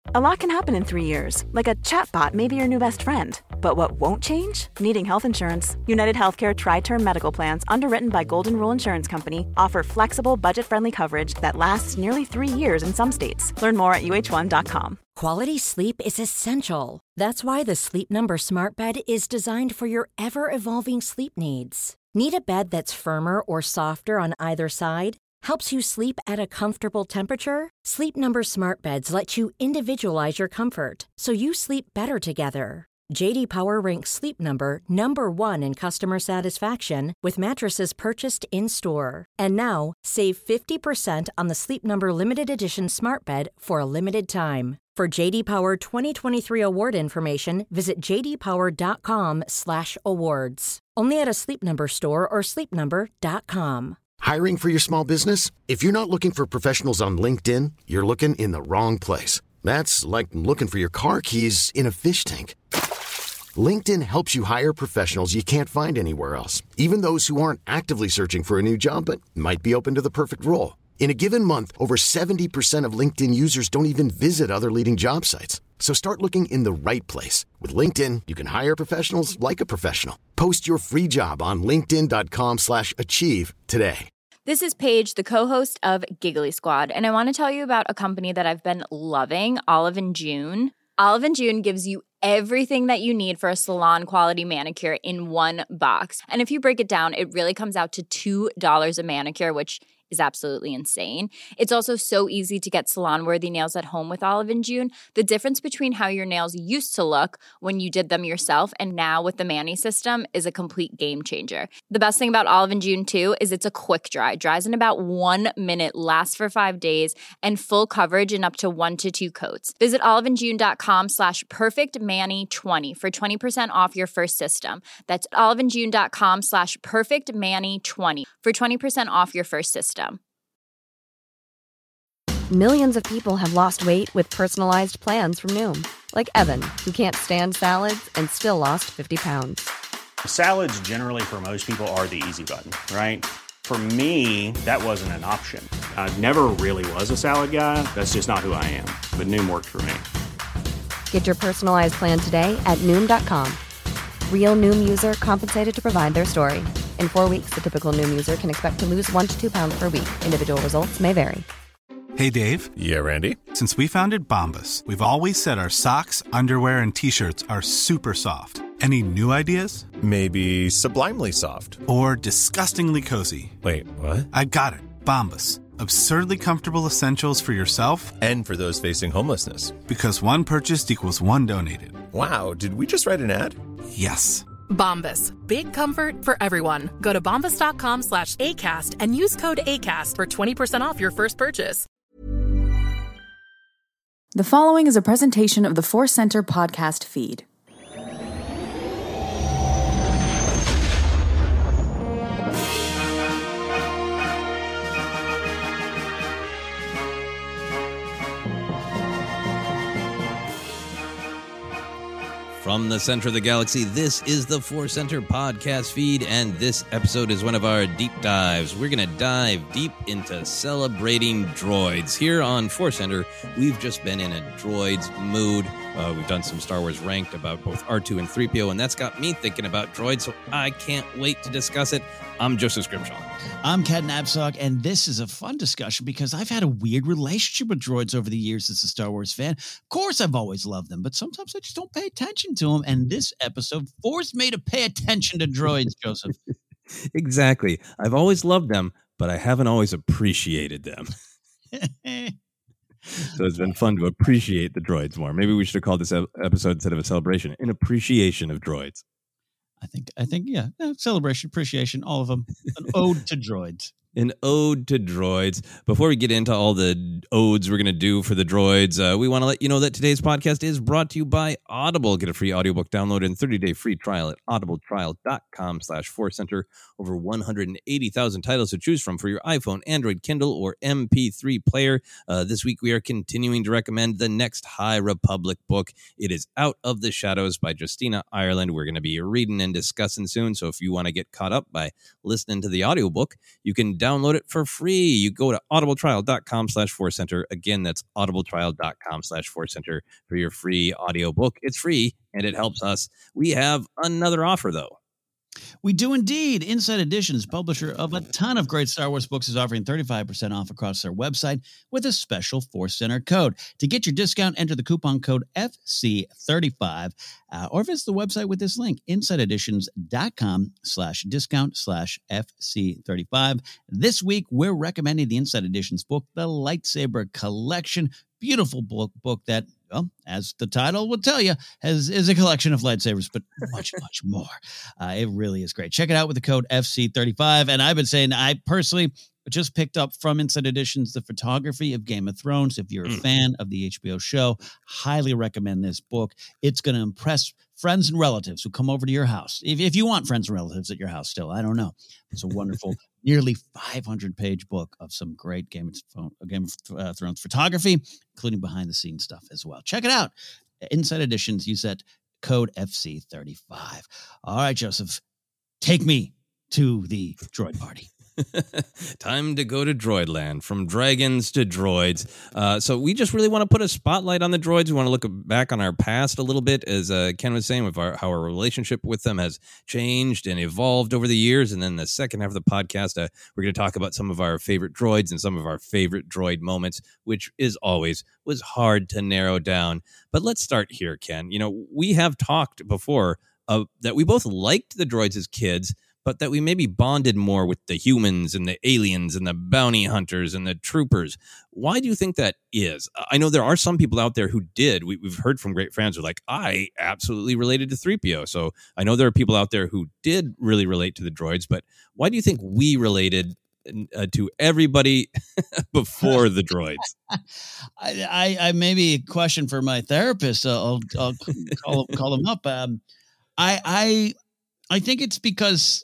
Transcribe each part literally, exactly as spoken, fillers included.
A lot can happen in three years, like a chatbot may be your new best friend. But what won't change? Needing health insurance. United Healthcare Tri-Term Medical Plans, underwritten by Golden Rule Insurance Company, offer flexible, budget-friendly coverage that lasts nearly three years in some states. Learn more at U H one dot com. Quality sleep is essential. That's why the Sleep Number Smart Bed is designed for your ever-evolving sleep needs. Need a bed that's firmer or softer on either side? Helps you sleep at a comfortable temperature? Sleep Number Smart Beds let you individualize your comfort, so you sleep better together. J D Power ranks Sleep Number number one in customer satisfaction with mattresses purchased in-store. And now, save fifty percent on the Sleep Number Limited Edition Smart Bed for a limited time. For J D Power twenty twenty-three award information, visit j d power dot com slash awards. Only at a Sleep Number store or sleep number dot com. Hiring for your small business? If you're not looking for professionals on LinkedIn, you're looking in the wrong place. That's like looking for your car keys in a fish tank. LinkedIn helps you hire professionals you can't find anywhere else, even those who aren't actively searching for a new job but might be open to the perfect role. In a given month, over seventy percent of LinkedIn users don't even visit other leading job sites. So start looking in the right place. With LinkedIn, you can hire professionals like a professional. Post your free job on linkedin dot com slash achieve today. This is Paige, the co-host of Giggly Squad, and I want to tell you about a company that I've been loving, Olive and June. Olive and June gives you everything that you need for a salon-quality manicure in one box. And if you break it down, it really comes out to two dollars a manicure, which is absolutely insane. It's also so easy to get salon-worthy nails at home with Olive and June. The difference between how your nails used to look when you did them yourself and now with the Mani system is a complete game changer. The best thing about Olive and June, too, is it's a quick dry. Dries in about one minute, lasts for five days, and full coverage in up to one to two coats. Visit oliveandjune.com slash perfectmani20 for twenty percent off your first system. That's oliveandjune.com slash perfectmani20 for twenty percent off your first system. Millions of people have lost weight with personalized plans from Noom. Like Evan, who can't stand salads and still lost fifty pounds. Salads generally for most people are the easy button, right? For me, that wasn't an option. I never really was a salad guy. That's just not who I am. But Noom worked for me. Get your personalized plan today at Noom dot com. Real Noom user compensated to provide their story. In four weeks, the typical Noom user can expect to lose one to two pounds per week. Individual results may vary. Hey, Dave. Yeah, Randy. Since we founded Bombas, we've always said our socks, underwear, and T-shirts are super soft. Any new ideas? Maybe sublimely soft. Or disgustingly cozy. Wait, what? I got it. Bombas. Absurdly comfortable essentials for yourself and for those facing homelessness. Because one purchased equals one donated. Wow, did we just write an ad? Yes. Bombas. Big comfort for everyone. Go to bombas.com slash ACAST and use code ACAST for twenty percent off your first purchase. The following is a presentation of the Force Center podcast feed. From the center of the galaxy, this is the Force Center podcast feed, and this episode is one of our deep dives. We're going to dive deep into celebrating droids. Here on Force Center, we've just been in a droids mood. Uh, we've done some Star Wars Ranked about both R two and three P O, and that's got me thinking about droids, so I can't wait to discuss it. I'm Joseph Scrimshaw. I'm Ken Napzok, and this is a fun discussion because I've had a weird relationship with droids over the years as a Star Wars fan. Of course, I've always loved them, but sometimes I just don't pay attention to them, and this episode forced me to pay attention to droids, Joseph. Exactly. I've always loved them, but I haven't always appreciated them. So it's been fun to appreciate the droids more. Maybe we should have called this episode, instead of a celebration, an appreciation of droids. I think, I think, yeah, celebration, appreciation, all of them. An ode to droids. An ode to droids. Before we get into all the odes we're going to do for the droids, uh, we want to let you know that today's podcast is brought to you by Audible. Get a free audiobook download and thirty-day free trial at audibletrial.com slash force center. Over one hundred eighty thousand titles to choose from for your iPhone, Android, Kindle, or M P three player. Uh, this week, we are continuing to recommend the next High Republic book. It is Out of the Shadows by Justina Ireland. We're going to be reading and discussing soon, so if you want to get caught up by listening to the audiobook, you can download it for free. You go to audibletrial.com slash force center. Again, that's audibletrial.com slash force center for your free audiobook. It's free and it helps us. We have another offer though. We do indeed. Inside Editions, publisher of a ton of great Star Wars books, is offering thirty-five percent off across their website with a special Force Center code. To get your discount, enter the coupon code F C thirty-five uh, or visit the website with this link, insideeditions.com slash discount slash FC35. This week, we're recommending the Inside Editions book, The Lightsaber Collection. Beautiful book, book that, well, as the title would tell you, has is a collection of lightsabers, but much, much more. Uh, it really is great. Check it out with the code F C thirty-five. And I've been saying, I personally just picked up from Inside Editions the photography of Game of Thrones. If you're a Mm. fan of the H B O show, highly recommend this book. It's going to impress friends and relatives who come over to your house. If, if you want friends and relatives at your house still, I don't know. It's a wonderful, nearly five hundred page book of some great Game of, Game of uh, Thrones photography, including behind-the-scenes stuff as well. Check it out. Inside Editions, use that code F C thirty-five. All right, Joseph, take me to the droid party. Time to go to Droidland, from dragons to droids. Uh, so we just really want to put a spotlight on the droids. We want to look back on our past a little bit, as uh, Ken was saying, with our, how our relationship with them has changed and evolved over the years. And then the second half of the podcast, uh, we're going to talk about some of our favorite droids and some of our favorite droid moments, which is always was hard to narrow down. But let's start here, Ken. You know, we have talked before uh, that we both liked the droids as kids, but that we maybe bonded more with the humans and the aliens and the bounty hunters and the troopers. Why do you think that is? I know there are some people out there who did. We, we've heard from great fans who are like, I absolutely related to three P O. So I know there are people out there who did really relate to the droids, but why do you think we related uh, to everybody before the droids? I, I, I maybe a question for my therapist. I'll, I'll call, call him up. Um, I, I, I think it's because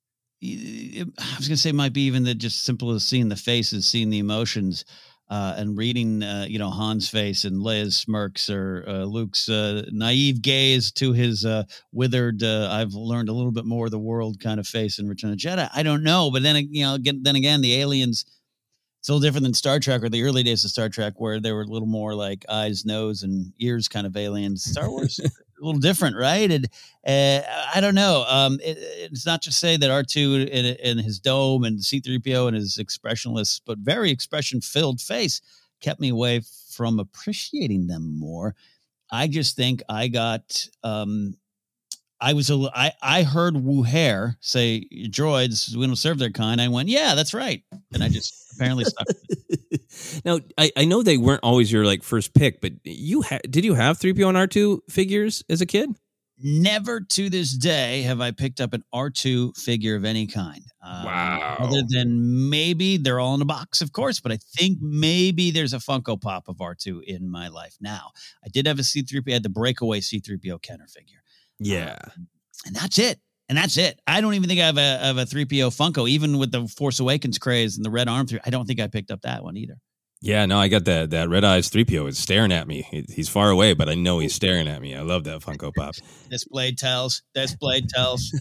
I was going to say it might be even that just simple as seeing the faces, seeing the emotions, uh, and reading, uh, you know, Han's face and Leia's smirks, or uh, Luke's uh, naive gaze to his uh, withered, uh, I've learned a little bit more of the world kind of face in Return of the Jedi. I don't know. But then, you know, again, then again, the aliens, it's a little different than Star Trek or the early days of Star Trek, where they were a little more like eyes, nose, and ears kind of aliens. Star Wars, a little different, right? And uh, I don't know. Um, it, it's not just say that R two in, in his dome and C three P O and his expressionless but very expression-filled face kept me away from appreciating them more. I just think I got... Um, I was a, I, I heard Wuher say droids, we don't serve their kind. I went, yeah, that's right. And I just apparently stuck with it. Now, I, I know they weren't always your like first pick, but you ha- did you have three P O and R two figures as a kid? Never to this day have I picked up an R two figure of any kind. Um, Wow. Other than maybe they're all in a box, of course, but I think maybe there's a Funko Pop of R two in my life now. I did have a C three P O, I had the breakaway C three P O Kenner figure. Yeah. Um, and that's it. And that's it. I don't even think I have a, I have a three P O Funko, even with the Force Awakens craze and the red arm through. I don't think I picked up that one either. Yeah, no, I got that. That Red Eyes three P O is staring at me. He, he's far away, but I know he's staring at me. I love that Funko Pop. This blade tells. This blade tells.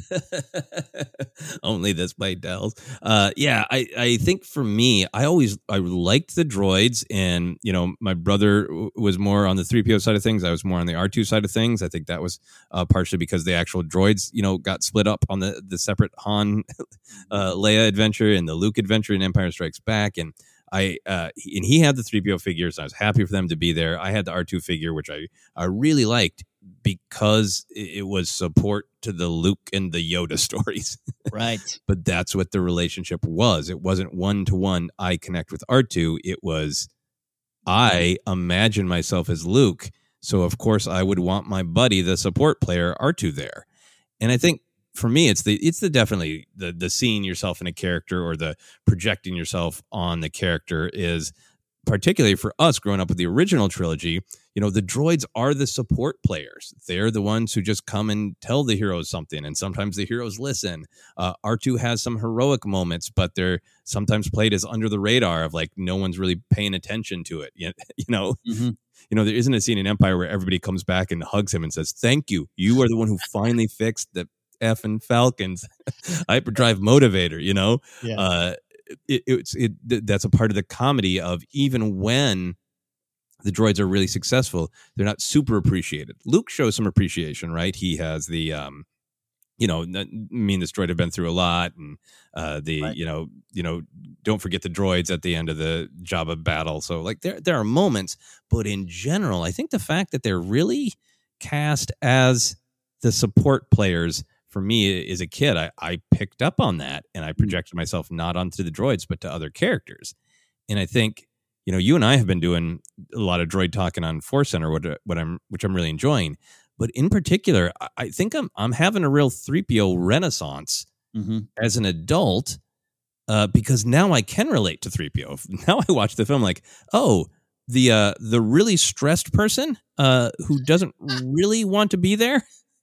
Only this blade tells. Uh, yeah, I, I think for me, I always I liked the droids, and you know, my brother w- was more on the three P O side of things. I was more on the R two side of things. I think that was uh, partially because the actual droids, you know, got split up on the the separate Han, uh, Leia adventure and the Luke adventure in Empire Strikes Back, and. I uh, and he had the three P O figures. I was happy for them to be there. I had the R two figure, which I, I really liked because it was support to the Luke and the Yoda stories. Right. But that's what the relationship was. It wasn't one-to-one, I connect with R two. It was, I imagine myself as Luke. So, of course, I would want my buddy, the support player, R two there. And I think, for me, it's the it's the definitely the the seeing yourself in a character or the projecting yourself on the character is particularly for us growing up with the original trilogy. You know, the droids are the support players. They're the ones who just come and tell the heroes something, and sometimes the heroes listen. Uh, R two has some heroic moments, but they're sometimes played as under the radar of like no one's really paying attention to it. You, you know. Mm-hmm. You know, there isn't a scene in Empire where everybody comes back and hugs him and says, "Thank you. You are the one who finally fixed the effing Falcons hyperdrive motivator," you know? Yeah. Uh, it, it's it that's a part of the comedy of even when the droids are really successful, they're not super appreciated. Luke shows some appreciation, right? He has the, um, you know, me and this droid have been through a lot, and uh, the, right. you know, you know, don't forget the droids at the end of the Jabba battle. So like there, there are moments, but in general, I think the fact that they're really cast as the support players for me as a kid, I, I picked up on that, and I projected myself not onto the droids, but to other characters. And I think, you know, you and I have been doing a lot of droid talking on Force Center, what, what I'm, which I'm really enjoying. But in particular, I think I'm I'm having a real three P O renaissance mm-hmm. as an adult, uh, because now I can relate to three P O. Now I watch the film like, oh, the uh, the really stressed person uh, who doesn't really want to be there,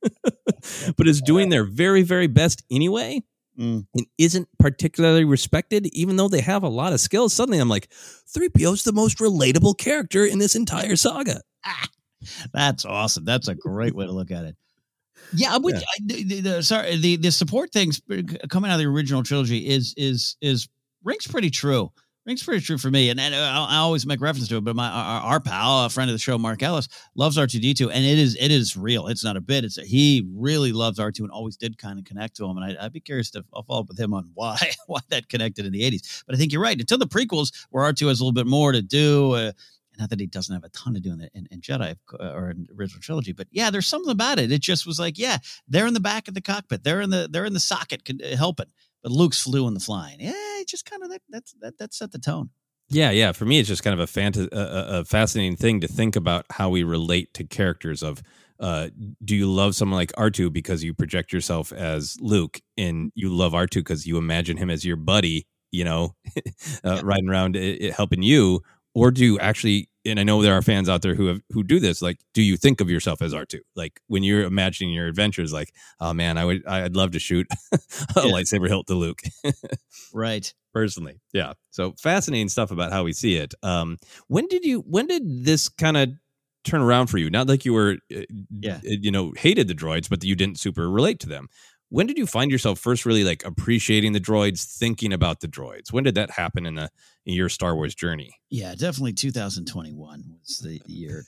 but is doing their very, very best anyway, mm. and isn't particularly respected, even though they have a lot of skills. Suddenly I'm like, three P O is the most relatable character in this entire saga. Ah. That's awesome. That's a great way to look at it. Yeah, I'm with yeah. you. The, the, sorry, the the support things coming out of the original trilogy is is is rings pretty true. Rings pretty true for me, and, and I, I always make reference to it. But my our, our pal, a friend of the show, Mark Ellis, loves R two D two, and it is it is real. It's not a bit. It's a, he really loves R two and always did kind of connect to him. And I, I'd be curious to I'll follow up with him on why why that connected in the eighties. But I think you're right. Until the prequels, where R two has a little bit more to do. Uh, Not that he doesn't have a ton to do in, the, in, in Jedi or in the original trilogy, but yeah, there's something about it. It just was like, yeah, they're in the back of the cockpit, they're in the they're in the socket helping, but Luke's flew in the flying. Yeah, it just kind of that that's that that set the tone. Yeah, yeah. For me, it's just kind of a, fanta- a, a fascinating thing to think about how we relate to characters. Of uh, do you love someone like R two because you project yourself as Luke, and you love R two because you imagine him as your buddy, you know, uh, riding around uh, helping you. Or do you actually, and I know there are fans out there who have who do this, like, do you think of yourself as R two? Like when you're imagining your adventures, like, oh man, I would, I'd love to shoot a yeah. lightsaber hilt to Luke. Right. Personally. Yeah. So fascinating stuff about how we see it. Um, when did you, when did this kind of turn around for you? Not like you were, uh, yeah. you know, hated the droids, but you didn't super relate to them. When did you find yourself first really like appreciating the droids, thinking about the droids? When did that happen in, the, in your Star Wars journey? Yeah, definitely two thousand twenty-one was the year.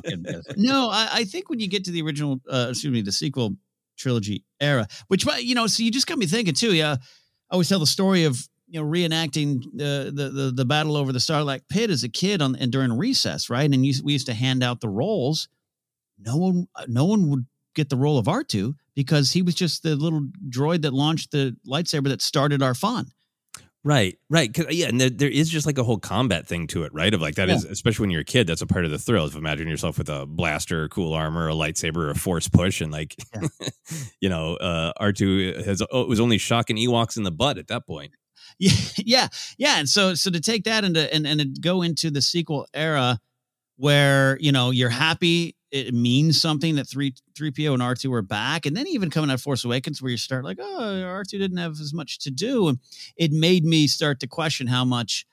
No, I, I think when you get to the original, uh, excuse me, the sequel trilogy era, which, you know, so you just got me thinking too. Yeah, I always tell the story of, you know, reenacting the the the, the battle over the Sarlacc pit as a kid on and during recess, right? And you, we used to hand out the roles. No one, no one would get the role of R two because he was just the little droid that launched the lightsaber that started our fun. Right, right. Yeah, and there, there is just like a whole combat thing to it, right? Of like that yeah. is, especially when you're a kid, that's a part of the thrill of imagining yourself with a blaster, cool armor, a lightsaber, or a force push. And like, yeah. you know, uh, R two has oh, it was only shocking Ewoks in the butt at that point. Yeah, yeah, yeah. And so, so to take that into and and to go into the sequel era where, you know, you're happy, it means something that three three P O and R two are back, and then even coming out of Force Awakens, where you start like, oh, R two didn't have as much to do, and it made me start to question how much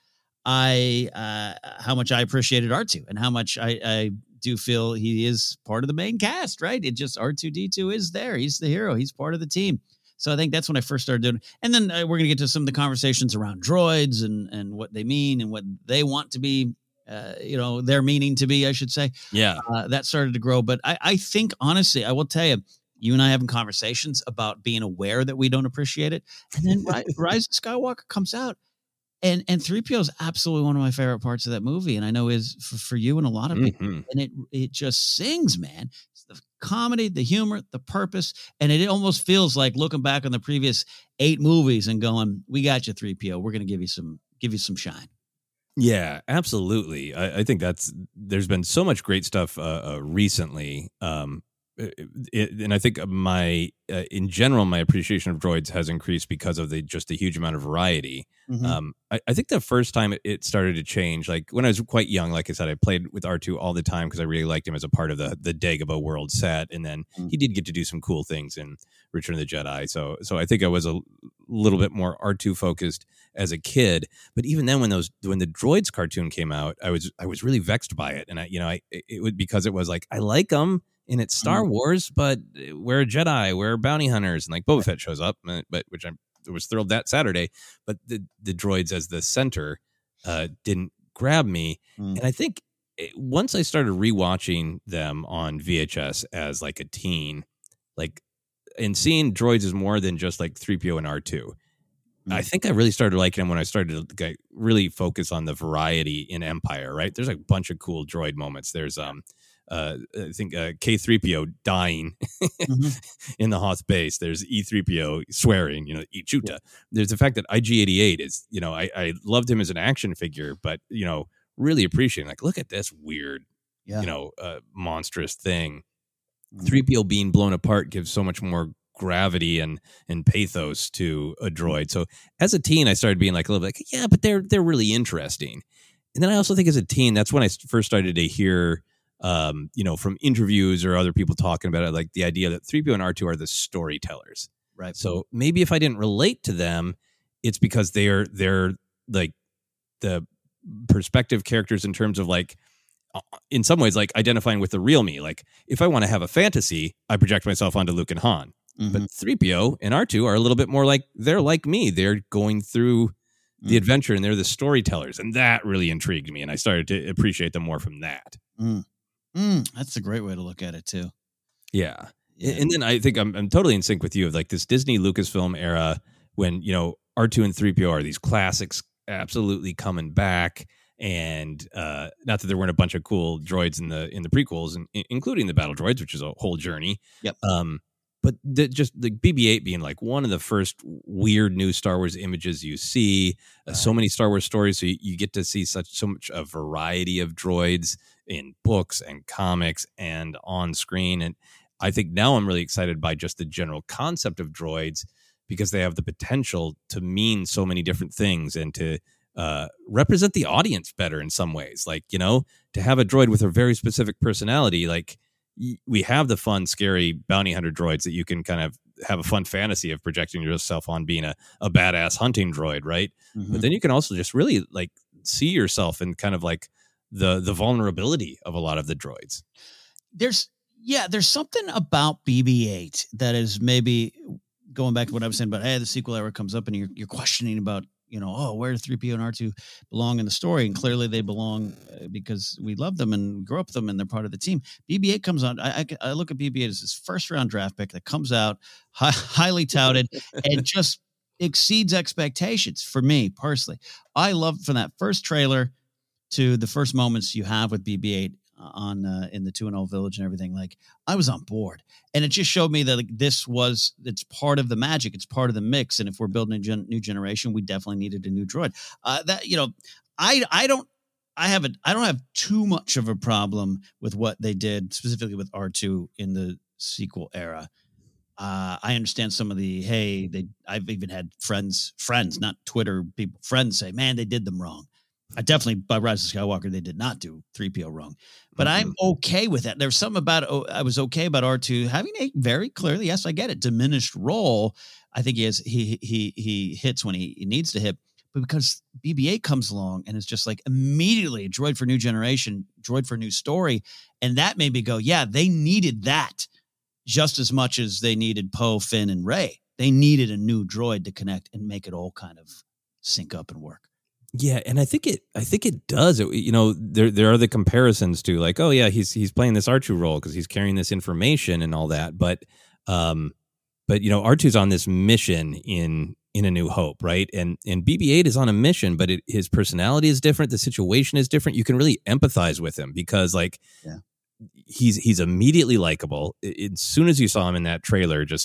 I uh, how much I appreciated R two and how much I, I do feel he is part of the main cast. Right? It just R two D two is there. He's the hero. He's part of the team. So I think that's when I first started doing. And then uh, we're going to get to some of the conversations around droids and and what they mean and what they want to be. Uh, you know, their meaning to be, I should say. Yeah. Uh, that started to grow. But I, I think, honestly, I will tell you, you and I having conversations about being aware that we don't appreciate it. And then Rise of Skywalker comes out. And and three P O is absolutely one of my favorite parts of that movie. And I know is for, for you and a lot of people. Mm-hmm. And it it just sings, man. It's the comedy, the humor, the purpose. And it almost feels like looking back on the previous eight movies and going, we got you, three P O. We're going to give you some give you some shine. Yeah, absolutely. I, I think that's there's been so much great stuff uh, uh, recently. Um, it, and I think my, uh, in general, my appreciation of droids has increased because of the just the huge amount of variety. Mm-hmm. Um, I, I think the first time it, it started to change, like when I was quite young, like I said, I played with R two all the time because I really liked him as a part of the the Dagobah world set, and then mm-hmm. he did get to do some cool things in Return of the Jedi. So, so I think I was a little bit more R two focused as a kid. But even then, when those when the Droids cartoon came out, I was I was really vexed by it, and I you know I it would because it was like I like them. And it's Star Wars, but we're a Jedi, we're bounty hunters, and like Boba Fett shows up, but which I'm was thrilled that Saturday, but the the droids as the center uh, didn't grab me. Mm. And I think it, once I started rewatching them on V H S as like a teen, like and seeing droids as more than just like three P O and R two. Mm. I think I really started liking them when I started to like, really focus on the variety in Empire, right? There's like a bunch of cool droid moments. There's, um, uh, I think uh, K three P O dying mm-hmm. in the Hoth base. There's E three P O swearing, you know, Ichuta. Yeah. There's the fact that I G eighty-eight is, you know, I, I loved him as an action figure, but, you know, really appreciating, like, look at this weird, yeah. you know, uh, monstrous thing. Mm-hmm. three P O being blown apart gives so much more gravity and and pathos to a droid. So as a teen, I started being like a little bit like, yeah, but they're they're really interesting. And then I also think as a teen, that's when I first started to hear, um, you know, from interviews or other people talking about it, like the idea that three P O and R two are the storytellers. Right. So maybe if I didn't relate to them, it's because they're they're like the perspective characters in terms of like, in some ways, like identifying with the real me. Like if I want to have a fantasy, I project myself onto Luke and Han. Mm-hmm. But three P O and R two are a little bit more like, they're like me. They're going through the mm. adventure and they're the storytellers. And that really intrigued me. And I started to appreciate them more from that. Mm. Mm. That's a great way to look at it too. Yeah. yeah. And then I think I'm, I'm totally in sync with you of like this Disney Lucasfilm era when, you know, R two and three P O are these classics absolutely coming back. And uh, not that there weren't a bunch of cool droids in the in the prequels, and, including the battle droids, which is a whole journey. Yep. Um, but the, just the B B eight being like one of the first weird new Star Wars images you see, uh, so many Star Wars stories, so you, you get to see such so much a variety of droids in books and comics and on screen. And I think now I'm really excited by just the general concept of droids because they have the potential to mean so many different things and to uh, represent the audience better in some ways. Like, you know, to have a droid with a very specific personality, like y- we have the fun, scary bounty hunter droids that you can kind of have a fun fantasy of projecting yourself on being a, a badass hunting droid, right? Mm-hmm. But then you can also just really like see yourself in kind of like the the vulnerability of a lot of the droids. There's, yeah, there's something about B B eight that is maybe going back to what I was saying about, hey, the sequel era comes up and you're you're questioning about, you know, oh, where do three P O and R two belong in the story? And clearly they belong because we love them and grew up with them and they're part of the team. B B eight comes on. I, I, I look at B B eight as this first round draft pick that comes out high, highly touted and just exceeds expectations for me personally. I love from that first trailer to the first moments you have with B B eight on uh, in the two and oh Village and everything, like I was on board, and it just showed me that like, this was it's part of the magic, it's part of the mix. And if we're building a gen- new generation, we definitely needed a new droid. Uh, that you know, I I don't I haven't I don't have too much of a problem with what they did specifically with R two in the sequel era. Uh, I understand some of the hey they I've even had friends friends not Twitter people friends say, man, they did them wrong. I definitely, by Rise of Skywalker, they did not do three P O wrong. But mm-hmm. I'm okay with that. There's something about, oh, I was okay about R two having a very clearly, yes, I get it, diminished role. I think he has, he he he hits when he, he needs to hit. But because B B eight comes along and it's just like immediately droid for new generation, droid for new story. And that made me go, yeah, they needed that just as much as they needed Poe, Finn, and Rey. They needed a new droid to connect and make it all kind of sync up and work. Yeah, and I think it. I think it does. It, you know, there there are the comparisons to like, oh yeah, he's he's playing this R two role because he's carrying this information and all that. But, um, but you know, R two's on this mission in in A New Hope, right? And and B B eight is on a mission, but it, his personality is different. The situation is different. You can really empathize with him because, like, yeah. he's he's immediately likable. As soon as you saw him in that trailer, just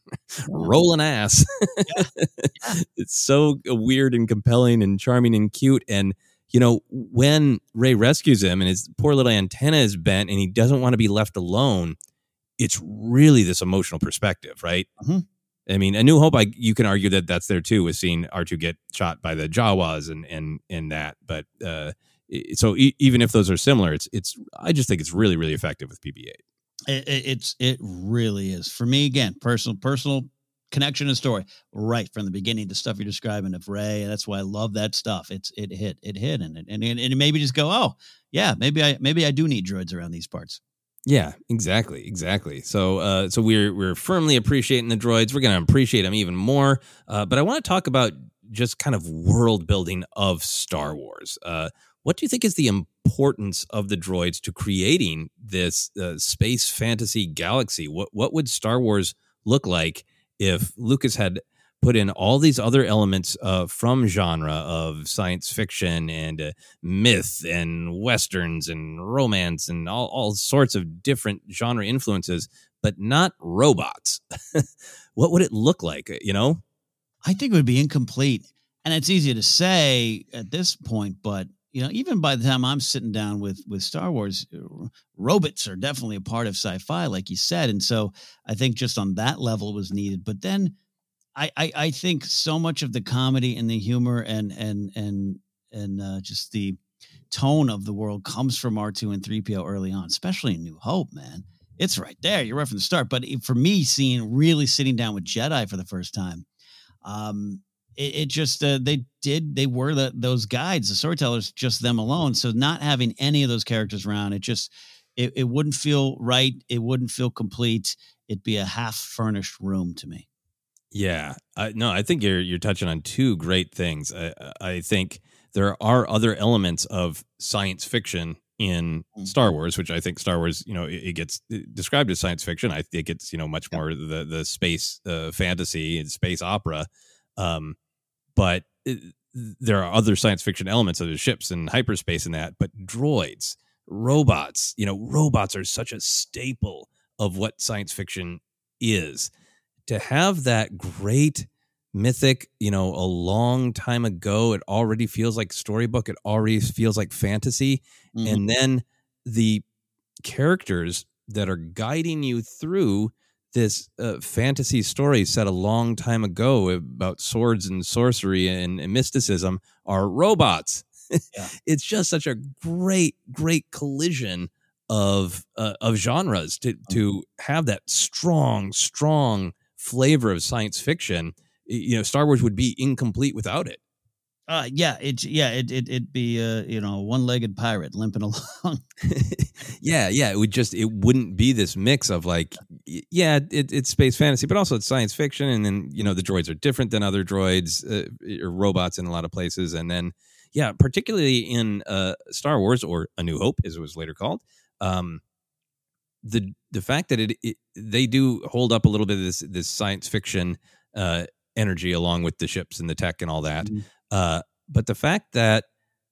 rolling ass. Yeah. Yeah. It's so weird and compelling and charming and cute. And, you know, when Rey rescues him and his poor little antenna is bent and he doesn't want to be left alone, it's really this emotional perspective, right? Mm-hmm. I mean, A New Hope, I, you can argue that that's there too, with seeing R two get shot by the Jawas and and and that. But uh, so e- even if those are similar, it's it's. I just think it's really really effective with B B eight. It, it, it's it really is for me. Again, personal personal connection and story right from the beginning. The stuff you're describing of Rey, and that's why I love that stuff. It's it hit it hit and it and, and it maybe just go, oh yeah, maybe I maybe I do need droids around these parts. Yeah, exactly, exactly. So, uh, so we're we're firmly appreciating the droids. We're going to appreciate them even more. Uh, but I want to talk about just kind of world building of Star Wars. Uh, what do you think is the importance of the droids to creating this uh, space fantasy galaxy? What what would Star Wars look like if Lucas had put in all these other elements uh, from genre of science fiction and uh, myth and westerns and romance and all, all sorts of different genre influences, but not robots? What would it look like, you know? I think it would be incomplete. And it's easy to say at this point, but you know, even by the time I'm sitting down with with Star Wars, robots are definitely a part of sci-fi, like you said. And so I think just on that level was needed. But then I, I, I think so much of the comedy and the humor and and and and uh, just the tone of the world comes from R two and three P O early on, especially in New Hope, man. It's right there. You're right from the start. But for me, seeing really sitting down with Jedi for the first time, um, it, it just uh, they did they were the, those guides, the storytellers, just them alone. So not having any of those characters around, it just it, it wouldn't feel right. It wouldn't feel complete. It'd be a half furnished room to me. Yeah, I, no, I think you're you're touching on two great things. I, I think there are other elements of science fiction in Star Wars, which I think Star Wars, you know, it, it gets described as science fiction. I think it's, you know, much more the the space uh, fantasy and space opera, um, but it, there are other science fiction elements of the ships and hyperspace and that. But droids, robots, you know, robots are such a staple of what science fiction is. To have that great mythic, you know, a long time ago, it already feels like storybook. It already feels like fantasy. Mm-hmm. And then the characters that are guiding you through this uh, fantasy story set a long time ago about swords and sorcery and, and mysticism are robots. Yeah. It's just such a great, great collision of uh, of genres to to have that strong, strong flavor of science fiction. You know, Star Wars would be incomplete without it. Uh, yeah, it yeah it it it'd be uh, you know, one-legged pirate limping along. yeah, yeah, it would just it wouldn't be this mix of like, yeah, it, it's space fantasy, but also it's science fiction, and then you know the droids are different than other droids uh, or robots in a lot of places, and then yeah, particularly in uh, Star Wars or A New Hope, as it was later called. Um, the the fact that it, it they do hold up a little bit of this this science fiction uh, energy along with the ships and the tech and all that, mm-hmm. uh, but the fact that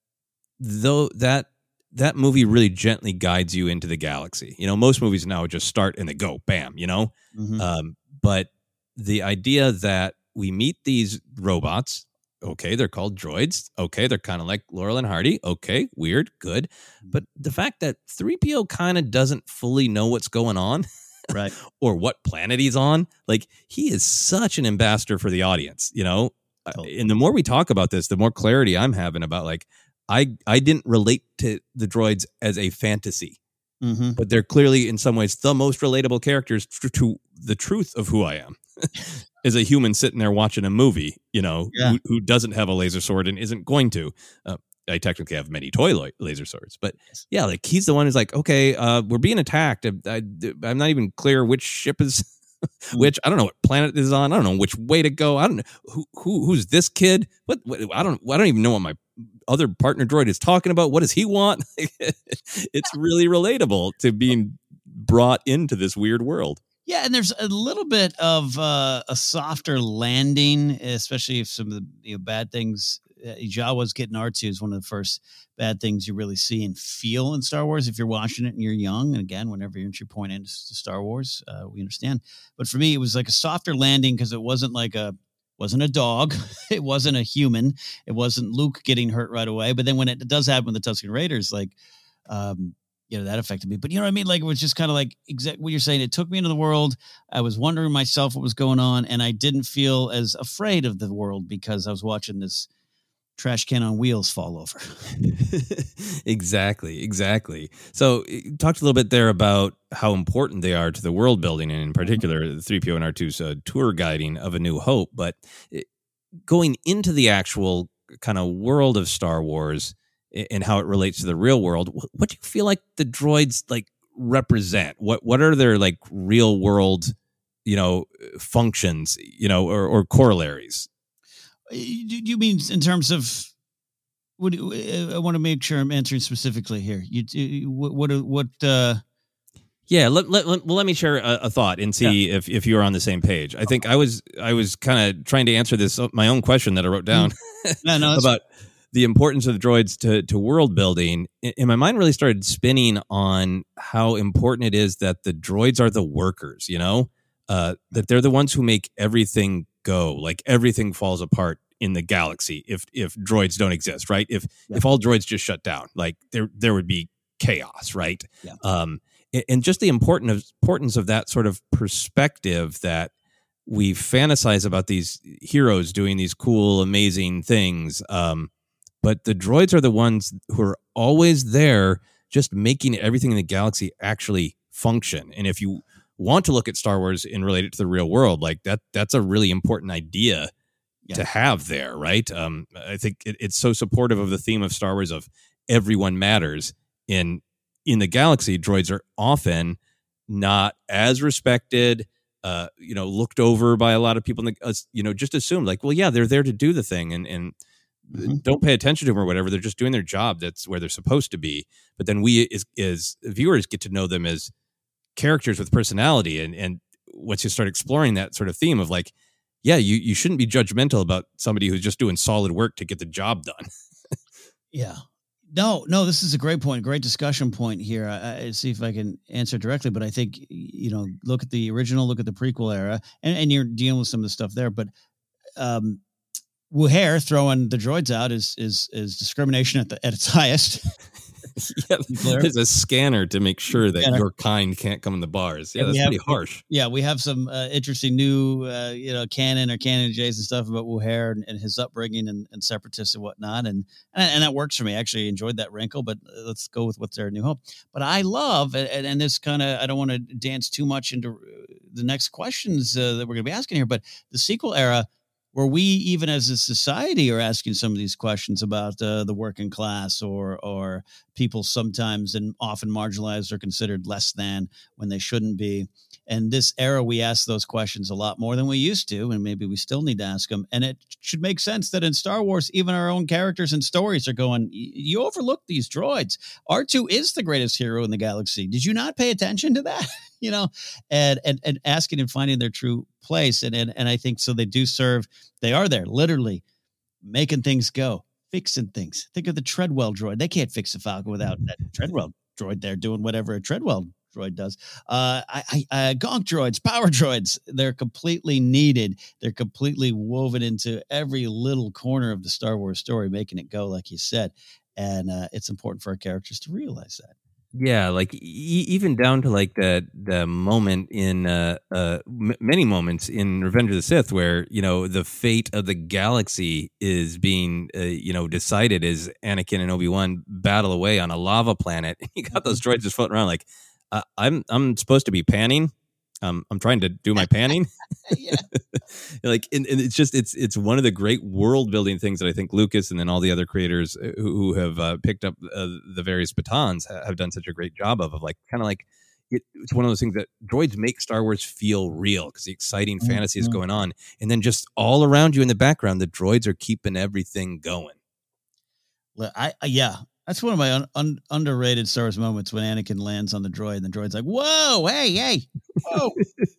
though that that movie really gently guides you into the galaxy. You know, most movies now just start and they go bam. You know, mm-hmm. um, but the idea that we meet these robots. Okay, they're called droids. Okay, they're kind of like Laurel and Hardy. Okay, weird, good. But the fact that three P O kind of doesn't fully know what's going on, right, or what planet he's on, like he is such an ambassador for the audience, you know? Totally. And the more we talk about this, the more clarity I'm having about like, I, I didn't relate to the droids as a fantasy, mm-hmm. but they're clearly in some ways the most relatable characters to, to the truth of who I am. As a human sitting there watching a movie, you know, yeah. who, who doesn't have a laser sword and isn't going to. Uh, I technically have many toy lo- laser swords, but yeah, like he's the one who's like, okay, uh, we're being attacked. I, I, I'm not even clear which ship is which. I don't know what planet this is on. I don't know which way to go. I don't know who, who who's this kid. What, what I don't I don't even know what my other partner droid is talking about. What does he want? It's really relatable to being brought into this weird world. Yeah, and there's a little bit of uh, a softer landing, especially if some of the you know, bad things. Uh, Jawa's getting R two is one of the first bad things you really see and feel in Star Wars if you're watching it and you're young. And again, whenever you're entry point into Star Wars, uh, we understand. But for me, it was like a softer landing because it wasn't like a wasn't a dog, it wasn't a human, it wasn't Luke getting hurt right away. But then when it does happen with the Tusken Raiders, like. Um, You know, that affected me. But you know what I mean? Like, it was just kind of like exactly what you're saying. It took me into the world. I was wondering myself what was going on, and I didn't feel as afraid of the world because I was watching this trash can on wheels fall over. Exactly, exactly. So you talked a little bit there about how important they are to the world building, and in particular, the three P O and R two's uh, tour guiding of A New Hope. But it, going into the actual kind of world of Star Wars, and how it relates to the real world, what do you feel like the droids like represent? What what are their like real world, you know, functions, you know, or, or corollaries? You, you mean in terms of? What I want to make sure I'm answering specifically here. You what what what? Uh, Yeah, let, let, let, well, let me share a, a thought and see yeah. if, if you're on the same page. I think I was I was kind of trying to answer this my own question that I wrote down no, no, about the importance of droids to, to world building. And my mind really started spinning on how important it is that the droids are the workers, you know, uh, that they're the ones who make everything go, like everything falls apart in the galaxy if if droids don't exist, right? If yeah. if all droids just shut down, like there there would be chaos, right? Yeah. Um, and just the importance importance of that sort of perspective that we fantasize about these heroes doing these cool, amazing things. Um, but the droids are the ones who are always there, just making everything in the galaxy actually function. And if you want to look at Star Wars and relate it to the real world, like that, that's a really important idea yeah. to have there, right? Um, I think it, it's so supportive of the theme of Star Wars of everyone matters. In in the galaxy, droids are often not as respected, uh, you know, looked over by a lot of people, in the, uh, you know, just assumed like, well, yeah, they're there to do the thing and, and mm-hmm. don't pay attention to them or whatever. They're just doing their job. That's where they're supposed to be. But then we as, as viewers get to know them as characters with personality. And, and once you start exploring that sort of theme of like, yeah, you, you shouldn't be judgmental about somebody who's just doing solid work to get the job done. yeah. No, no, this is a great point, great discussion point here. I, I see if I can answer directly, but I think, you know, look at the original, look at the prequel era, and, and you're dealing with some of the stuff there. But um, Wuher throwing the droids out is is is discrimination at the at its highest. yeah, there's a scanner to make sure that scanner. your kind can't come in the bars. Yeah, that's have, pretty harsh. Yeah, we have some uh, interesting new, uh, you know, canon or canon adjacent stuff about Wuher and, and his upbringing and, and separatists and whatnot, and, and and that works for me. I actually enjoyed that wrinkle, but let's go with what's their New Hope. But I love, and, and this kind of, I don't want to dance too much into the next questions uh, that we're going to be asking here, but the sequel era, where we even as a society are asking some of these questions about uh, the working class or or people sometimes and often marginalized or considered less than when they shouldn't be. And this era, we ask those questions a lot more than we used to, and maybe we still need to ask them. And it should make sense that in Star Wars, even our own characters and stories are going, you overlook these droids. R two is the greatest hero in the galaxy. Did you not pay attention to that? you know, and, and, and asking and finding their true place. And, and, and I think so they do serve, they are there literally making things go, fixing things. Think of the Treadwell droid. They can't fix a Falcon without that Treadwell droid there doing whatever a Treadwell droid does. Uh, I, I, uh, gonk droids, power droids, they're completely needed. They're completely woven into every little corner of the Star Wars story, making it go, like you said. And uh, it's important for our characters to realize that. Yeah, like e- even down to like the the moment in uh, uh, m- many moments in Revenge of the Sith where, you know, the fate of the galaxy is being, uh, you know, decided as Anakin and Obi-Wan battle away on a lava planet. You got those droids just floating around like, uh, I'm I'm supposed to be panning. Um, I'm trying to do my panning. yeah. like, and, and it's just, it's, it's one of the great world building things that I think Lucas and then all the other creators who, who have uh, picked up uh, the various batons have done such a great job of, of like, kind of like, it, it's one of those things that droids make Star Wars feel real because the exciting mm-hmm. fantasy is going on. And then just all around you in the background, the droids are keeping everything going. Well, I, I yeah. That's one of my un- un- underrated Star Wars moments when Anakin lands on the droid and the droid's like, whoa, hey, hey, whoa.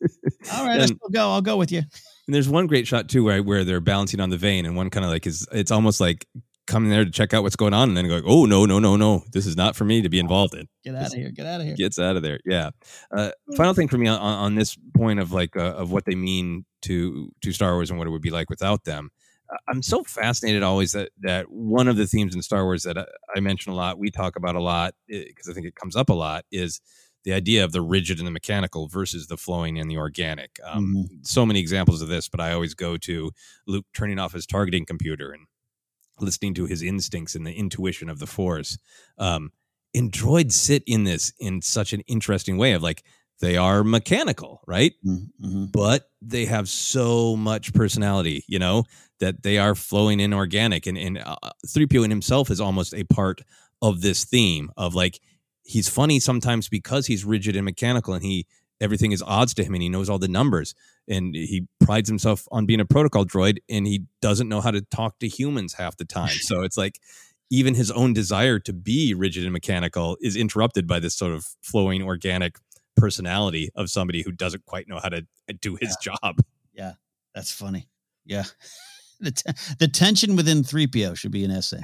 All right, and, I'll go. I'll go with you. And there's one great shot, too, where, where they're balancing on the vein and one kind of like is, it's almost like coming there to check out what's going on and then going, oh, no, no, no, no. This is not for me to be involved in. Get out of here. Get out of here. Gets out of there. Yeah. Uh, final thing for me on, on this point of like, uh, of what they mean to, to Star Wars and what it would be like without them. I'm so fascinated always that that one of the themes in Star Wars that I, I mention a lot, we talk about a lot, because I think it comes up a lot, is the idea of the rigid and the mechanical versus the flowing and the organic. Um, mm-hmm. So many examples of this, but I always go to Luke turning off his targeting computer and listening to his instincts and the intuition of the Force. Um, and droids sit in this in such an interesting way of like, they are mechanical, right? Mm-hmm. But they have so much personality, you know, that they are flowing in organic. And, and uh, three P O in himself is almost a part of this theme of like, he's funny sometimes because he's rigid and mechanical, and he everything is odds to him, and he knows all the numbers, and he prides himself on being a protocol droid, and he doesn't know how to talk to humans half the time. So it's like even his own desire to be rigid and mechanical is interrupted by this sort of flowing, organic personality of somebody who doesn't quite know how to do his yeah. job. Yeah, that's funny. Yeah. The, t- the tension within three P O should be an essay.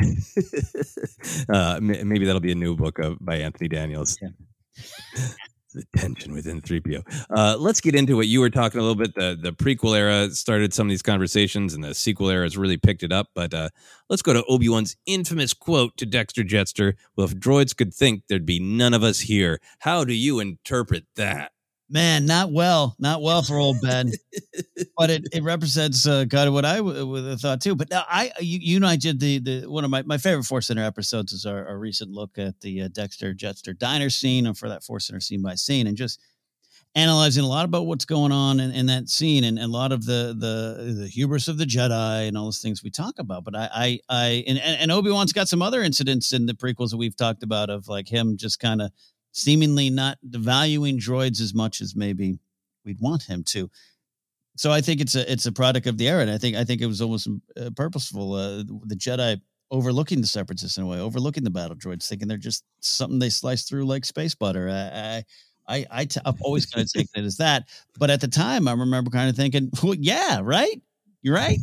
uh, maybe that'll be a new book of, by Anthony Daniels. Yeah. The tension within three P O. Uh, let's get into what you were talking a little bit. The the prequel era started some of these conversations, and the sequel era has really picked it up. But uh, let's go to Obi-Wan's infamous quote to Dexter Jettster. Well, if droids could think, there'd be none of us here. How do you interpret that? Man, not well, not well for old Ben, but it, it represents uh, kind of what I w- would have thought too. But now I, you, you and I did the, the, one of my, my favorite Force Center episodes is our, our recent look at the uh, Dexter Jettster diner scene, and for that Force Center scene by scene, and just analyzing a lot about what's going on in, in that scene, and, and a lot of the, the, the hubris of the Jedi and all those things we talk about. But I, I, I and, and Obi-Wan's got some other incidents in the prequels that we've talked about of like him just kind of seemingly not valuing droids as much as maybe we'd want him to. So I think it's a it's a product of the era, and I think I think it was almost uh, purposeful. Uh, the Jedi overlooking the Separatists in a way, overlooking the battle droids, thinking they're just something they slice through like space butter. I I I, I t- I've always kind of taken it as that, but at the time I remember kind of thinking, well, yeah, right, you're right.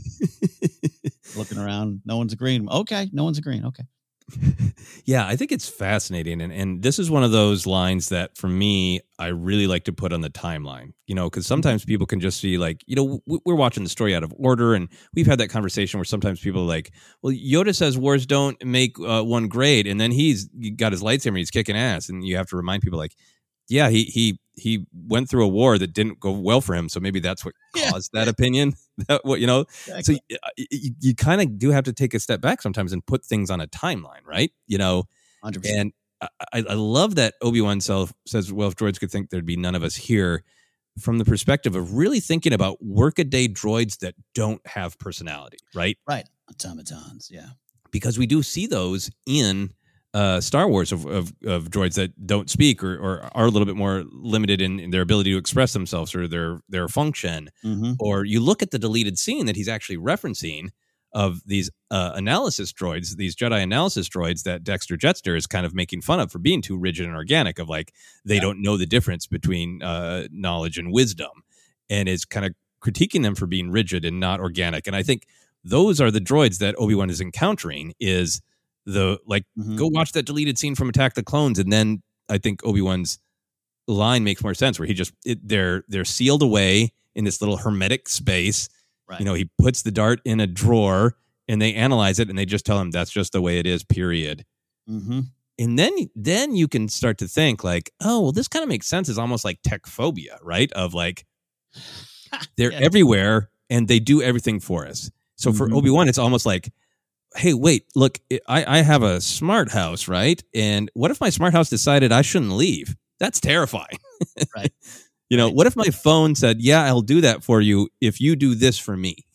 Looking around, no one's agreeing. Okay, no one's agreeing. Okay. Yeah, I think it's fascinating. And, and this is one of those lines that, for me, I really like to put on the timeline, you know, because sometimes people can just see like, you know, we're watching the story out of order. And we've had that conversation where sometimes people are like, well, Yoda says wars don't make uh, one great. And then he's got his lightsaber, he's kicking ass. And you have to remind people like, yeah, he he he went through a war that didn't go well for him. So maybe that's what caused yeah. that opinion. That what you know. Exactly. So you, you, you kind of do have to take a step back sometimes and put things on a timeline, right? You know, one hundred percent. And I, I love that Obi-Wan self says, "Well, if droids could think, there'd be none of us here." From the perspective of really thinking about workaday droids that don't have personality, right? Right, automatons, yeah. Because we do see those in Uh, Star Wars of, of of droids that don't speak or, or are a little bit more limited in, in their ability to express themselves or their their function. Mm-hmm. Or you look at the deleted scene that he's actually referencing of these uh, analysis droids, these Jedi analysis droids that Dexter Jettster is kind of making fun of for being too rigid and organic, of like they yeah. don't know the difference between uh, knowledge and wisdom, and is kind of critiquing them for being rigid and not organic. And I think those are the droids that Obi-Wan is encountering is the like mm-hmm. go watch that deleted scene from Attack the Clones, and then I think Obi-Wan's line makes more sense where he just it, they're they're sealed away in this little hermetic space. Right. You know, he puts the dart in a drawer and they analyze it and they just tell him that's just the way it is, period. Mm-hmm. And then then you can start to think like, oh, well, this kind of makes sense. It's almost like tech phobia, right? Of like they're yeah. everywhere and they do everything for us. So mm-hmm. for Obi-Wan, it's almost like, hey, wait, look, I, I have a smart house, right? And what if my smart house decided I shouldn't leave? That's terrifying. Right. You know, right. What if my phone said, yeah, I'll do that for you if you do this for me?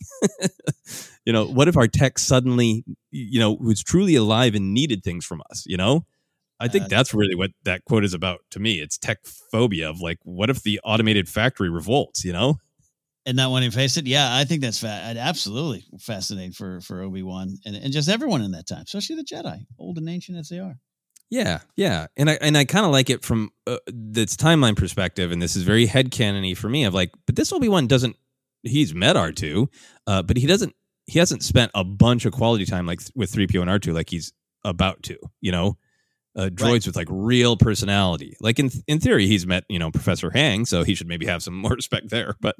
You know, what if our tech suddenly, you know, was truly alive and needed things from us, you know? I think uh, that's really what that quote is about to me. It's tech phobia of like, what if the automated factory revolts, you know? And not wanting to face it. Yeah, I think that's fa- absolutely fascinating for, for Obi-Wan and, and just everyone in that time, especially the Jedi, old and ancient as they are. Yeah, yeah. And I and I kind of like it from uh, this timeline perspective, and this is very headcanon-y for me, of like, but this Obi-Wan doesn't, he's met R two, uh, but he doesn't, he hasn't spent a bunch of quality time like with three P O and R two like he's about to, you know? Uh, droids right. with like real personality. Like in in theory, he's met, you know, Professor Hang, so he should maybe have some more respect there. But,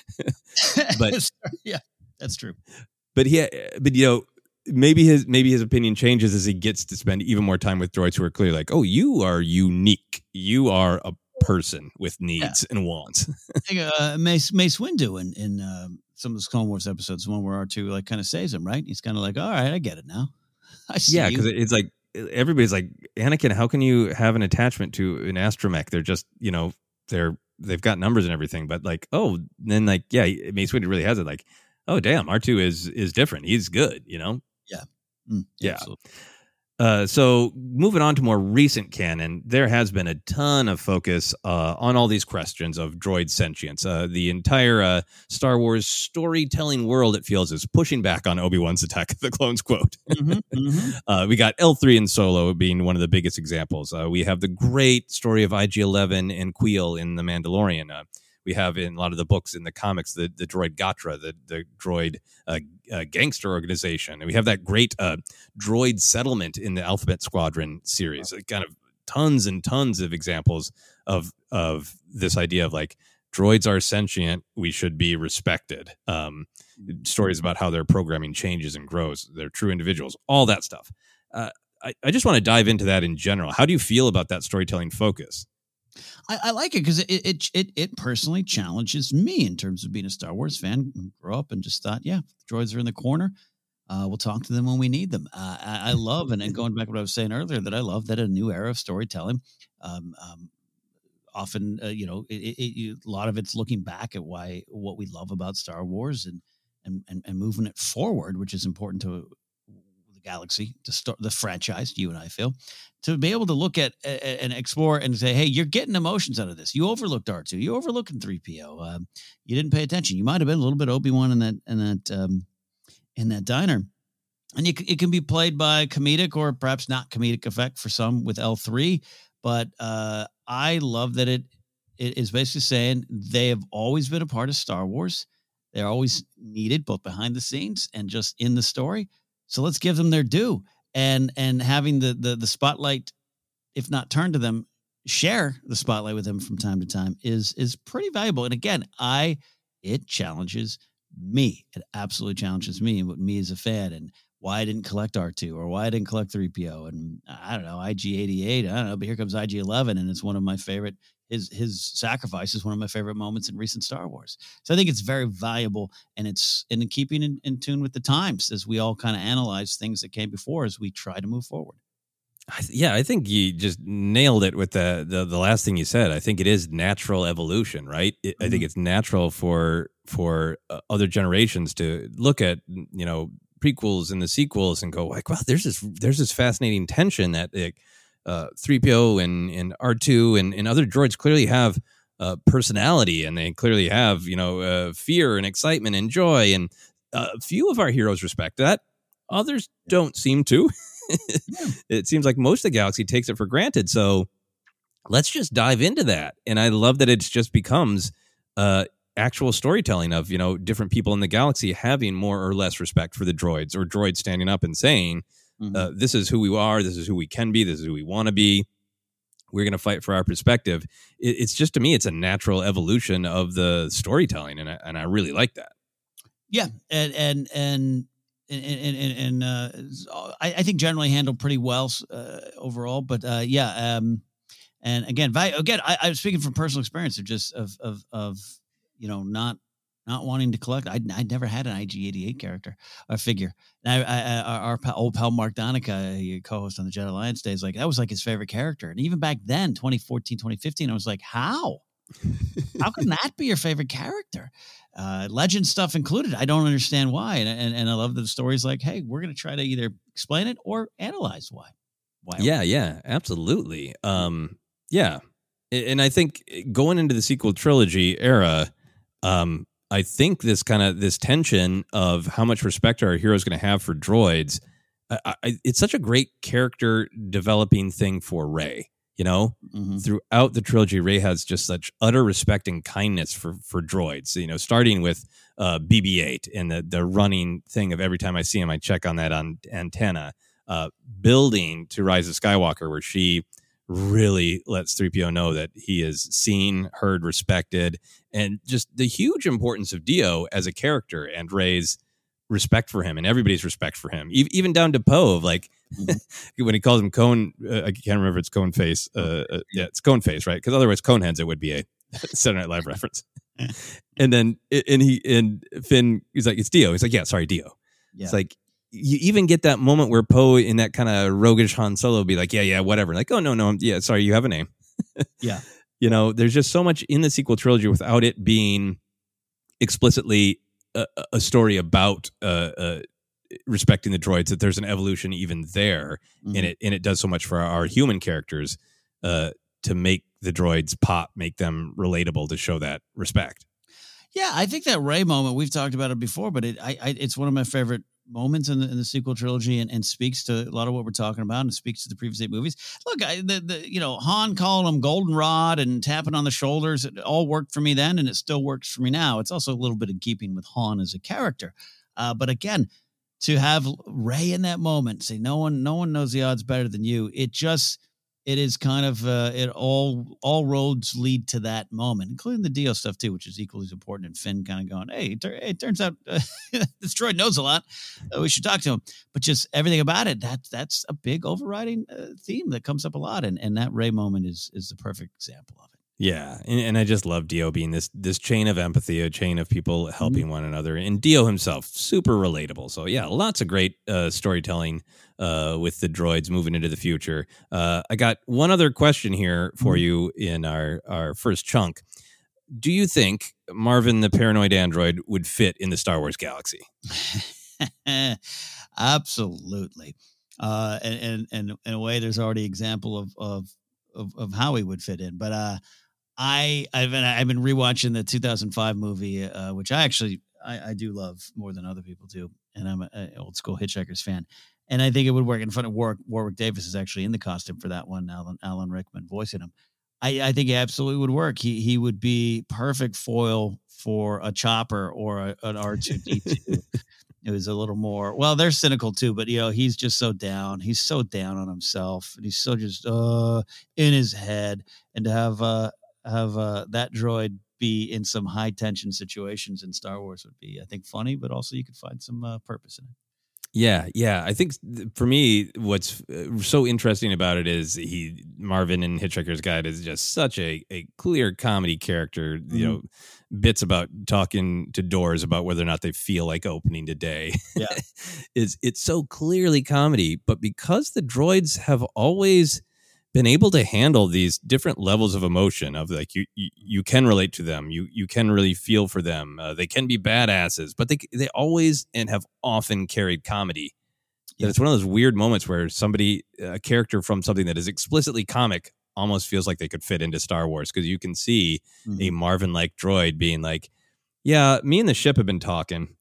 but yeah, that's true. But he, but you know, maybe his maybe his opinion changes as he gets to spend even more time with droids who are clearly like, oh, you are unique. You are a person with needs yeah. and wants. I think uh, Mace Mace Windu in in uh, some of those Clone Wars episodes, one where R two like kind of saves him, right? He's kind of like, all right, I get it now. I see yeah, you. because it's like. Everybody's like, Anakin, how can you have an attachment to an astromech? They're just, you know, they're, they've got numbers and everything, but like, oh, then like, yeah, Mace Windu really has it. Like, oh, damn, R two is, is different. He's good, you know? Yeah. Mm, yeah. yeah. Absolutely. Uh, so moving on to more recent canon, there has been a ton of focus uh, on all these questions of droid sentience. Uh, the entire uh, Star Wars storytelling world, it feels, is pushing back on Obi-Wan's Attack of the Clones quote. Mm-hmm, mm-hmm. uh, we got L three and Solo being one of the biggest examples. Uh, we have the great story of I G eleven and Queel in The Mandalorian. Uh, We have in a lot of the books, in the comics, the, the droid Gatra, the, the droid uh, uh, gangster organization. And we have that great uh, droid settlement in the Alphabet Squadron series. Wow. Kind of tons and tons of examples of of this idea of like, droids are sentient, we should be respected. Um, stories about how their programming changes and grows. They're true individuals, all that stuff. Uh, I, I just want to dive into that in general. How do you feel about that storytelling focus? I, I like it because it, it it it personally challenges me in terms of being a Star Wars fan. Grew up and just thought, yeah, droids are in the corner. Uh, we'll talk to them when we need them. Uh, I, I love, and, and going back to what I was saying earlier, that I love that a new era of storytelling. Um, um, often, uh, you know, it, it, it, a lot of it's looking back at why what we love about Star Wars and and and, and moving it forward, which is important to the galaxy, to start the franchise. You and I feel. To be able to look at uh, and explore and say, hey, you're getting emotions out of this. You overlooked R two. You overlooked three P O. Um, you didn't pay attention. You might have been a little bit Obi-Wan in that in that um, in that diner, and it, it can be played by comedic or perhaps not comedic effect for some with L three. But uh, I love that it it is basically saying they have always been a part of Star Wars. They're always needed, both behind the scenes and just in the story. So let's give them their due. And and having the, the the spotlight, if not turned to them, share the spotlight with them from time to time is is pretty valuable. And again, I it challenges me. It absolutely challenges me and what me as a fan and why I didn't collect R two or why I didn't collect three P O. And I don't know, I G eighty-eight, I don't know, but here comes I G eleven, and it's one of my favorite. His his sacrifice is one of my favorite moments in recent Star Wars. So I think it's very valuable, and it's in keeping in, in tune with the times as we all kind of analyze things that came before as we try to move forward. I th- yeah, I think you just nailed it with the, the the last thing you said. I think it is natural evolution, right? It, mm-hmm. I think it's natural for for uh, other generations to look at, you know, prequels and the sequels and go like, wow, there's this there's this fascinating tension that like, uh, three P O and, and R two and, and other droids clearly have uh, personality, and they clearly have, you know, uh, fear and excitement and joy. And uh, a few of our heroes respect that. Others don't seem to. Yeah. It seems like most of the galaxy takes it for granted. So let's just dive into that. And I love that it's just becomes uh, actual storytelling of, you know, different people in the galaxy having more or less respect for the droids, or droids standing up and saying, mm-hmm. uh, this is who we are. This is who we can be. This is who we want to be. We're going to fight for our perspective. It, it's just, to me, it's a natural evolution of the storytelling. And I, and I really like that. Yeah. And, and, and, And and, and uh, I, I think generally handled pretty well uh, overall, but uh, yeah. Um, and again, value, again, I, I'm speaking from personal experience of just of of of you know not not wanting to collect. I I never had an I G eighty-eight character or figure. And I, I, I, our pal, old pal Mark Donica, your co-host on the Jedi Alliance days, like that was like his favorite character. And even back then, twenty fourteen, twenty fifteen, I was like, how? How can that be your favorite character? Uh, legend stuff included. I don't understand why. And, and, and I love the stories like, hey, we're going to try to either explain it or analyze why. Why? Yeah, yeah, absolutely. Um, yeah. And I think going into the sequel trilogy era, um, I think this kind of this tension of how much respect our hero is going to have for droids, I, I, it's such a great character developing thing for Rey. You know, mm-hmm. throughout the trilogy, Rey has just such utter respect and kindness for, for droids, you know, starting with uh, B B eight and the, the running thing of every time I see him, I check on that on antenna, uh, building to Rise of Skywalker, where she really lets three P O know that he is seen, heard, respected, and just the huge importance of D-O as a character and Rey's respect for him and everybody's respect for him, e- even down to Poe, of like mm-hmm. when he calls him Cone, uh, I can't remember if it's Cone Face. Uh, uh, yeah, it's Cone Face, right? Because otherwise Coneheads, it would be a Saturday Night Live reference. And then, and he, and Finn, he's like, it's D-O. He's like, yeah, sorry, D-O. Yeah. It's like, you even get that moment where Poe in that kind of roguish Han Solo will be like, yeah, yeah, whatever. Like, oh, no, no, yeah, sorry, you have a name. Yeah. You know, there's just so much in the sequel trilogy without it being explicitly a, a story about uh, uh, respecting the droids, that there's an evolution even there, Mhm. and it and it does so much for our, our human characters uh, to make the droids pop, make them relatable, to show that respect. Yeah, I think that Rey moment, we've talked about it before, but it I, I it's one of my favorite moments in the, in the sequel trilogy, and, and speaks to a lot of what we're talking about, and speaks to the previous eight movies. Look, I, the, the you know, Han calling him goldenrod and tapping on the shoulders, it all worked for me then, and it still works for me now. It's also a little bit in keeping with Han as a character. Uh, but again, to have Rey in that moment say, no one, no one knows the odds better than you. It just, it is kind of, uh, it all, all roads lead to that moment, including the Dio stuff too, which is equally as important. And Finn kind of going, hey, it, tur- it turns out uh, this droid knows a lot. Uh, we should talk to him. But just everything about it, that that's a big overriding uh, theme that comes up a lot. And, and that Rey moment is, is the perfect example of it. Yeah, and, and I just love Dio being this this chain of empathy, a chain of people helping mm-hmm. one another, and Dio himself, super relatable. So yeah, lots of great uh, storytelling uh, with the droids moving into the future. Uh, I got one other question here for mm-hmm. you in our, our first chunk. Do you think Marvin the Paranoid Android would fit in the Star Wars galaxy? Absolutely. Uh, and, and, and in a way, there's already example of, of, of, of how he would fit in. But uh, I, I've been, I've been rewatching the two thousand five movie, uh, which I actually, I, I do love more than other people do. And I'm an old school Hitchhikers fan. And I think it would work in front of Warwick. Warwick Davis is actually in the costume for that one. Alan, Alan Rickman voicing him. I, I think it absolutely would work. He, he would be perfect foil for a Chopper or a, an R two D two. It was a little more, well, they're cynical too, but you know, he's just so down. He's so down on himself, and he's so just uh, in his head. And to have uh, have uh, that droid be in some high tension situations in Star Wars would be, I think, funny, but also you could find some uh, purpose in it. Yeah, yeah. I think for me, what's so interesting about it is he Marvin in Hitchhiker's Guide is just such a, a clear comedy character. Mm-hmm. You know, bits about talking to doors about whether or not they feel like opening today. Yeah, is it's so clearly comedy, but because the droids have always been able to handle these different levels of emotion, of like you you, you can relate to them, you you can really feel for them. Uh, they can be badasses, but they they always and have often carried comedy. Yeah. That it's one of those weird moments where somebody, a character from something that is explicitly comic, almost feels like they could fit into Star Wars, because you can see mm-hmm. a Marvin-like droid being like, "Yeah, me and the ship have been talking,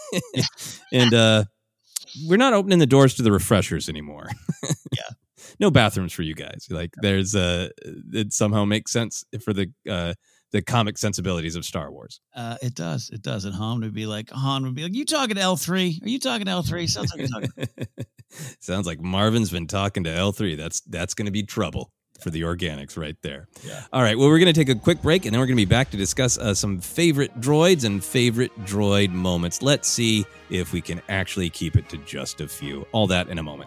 and uh, we're not opening the doors to the refreshers anymore." Yeah. No bathrooms for you guys. Like there's a, it somehow makes sense for the uh, the comic sensibilities of Star Wars. Uh, it does. It does. And Han would be like, Han would be like, you talking to L three? Are you talking to L three? Sounds like you're talking. Sounds like Marvin's been talking to L three. That's that's going to be trouble for the organics right there. Yeah. All right. Well, we're going to take a quick break, and then we're going to be back to discuss uh, some favorite droids and favorite droid moments. Let's see if we can actually keep it to just a few. All that in a moment.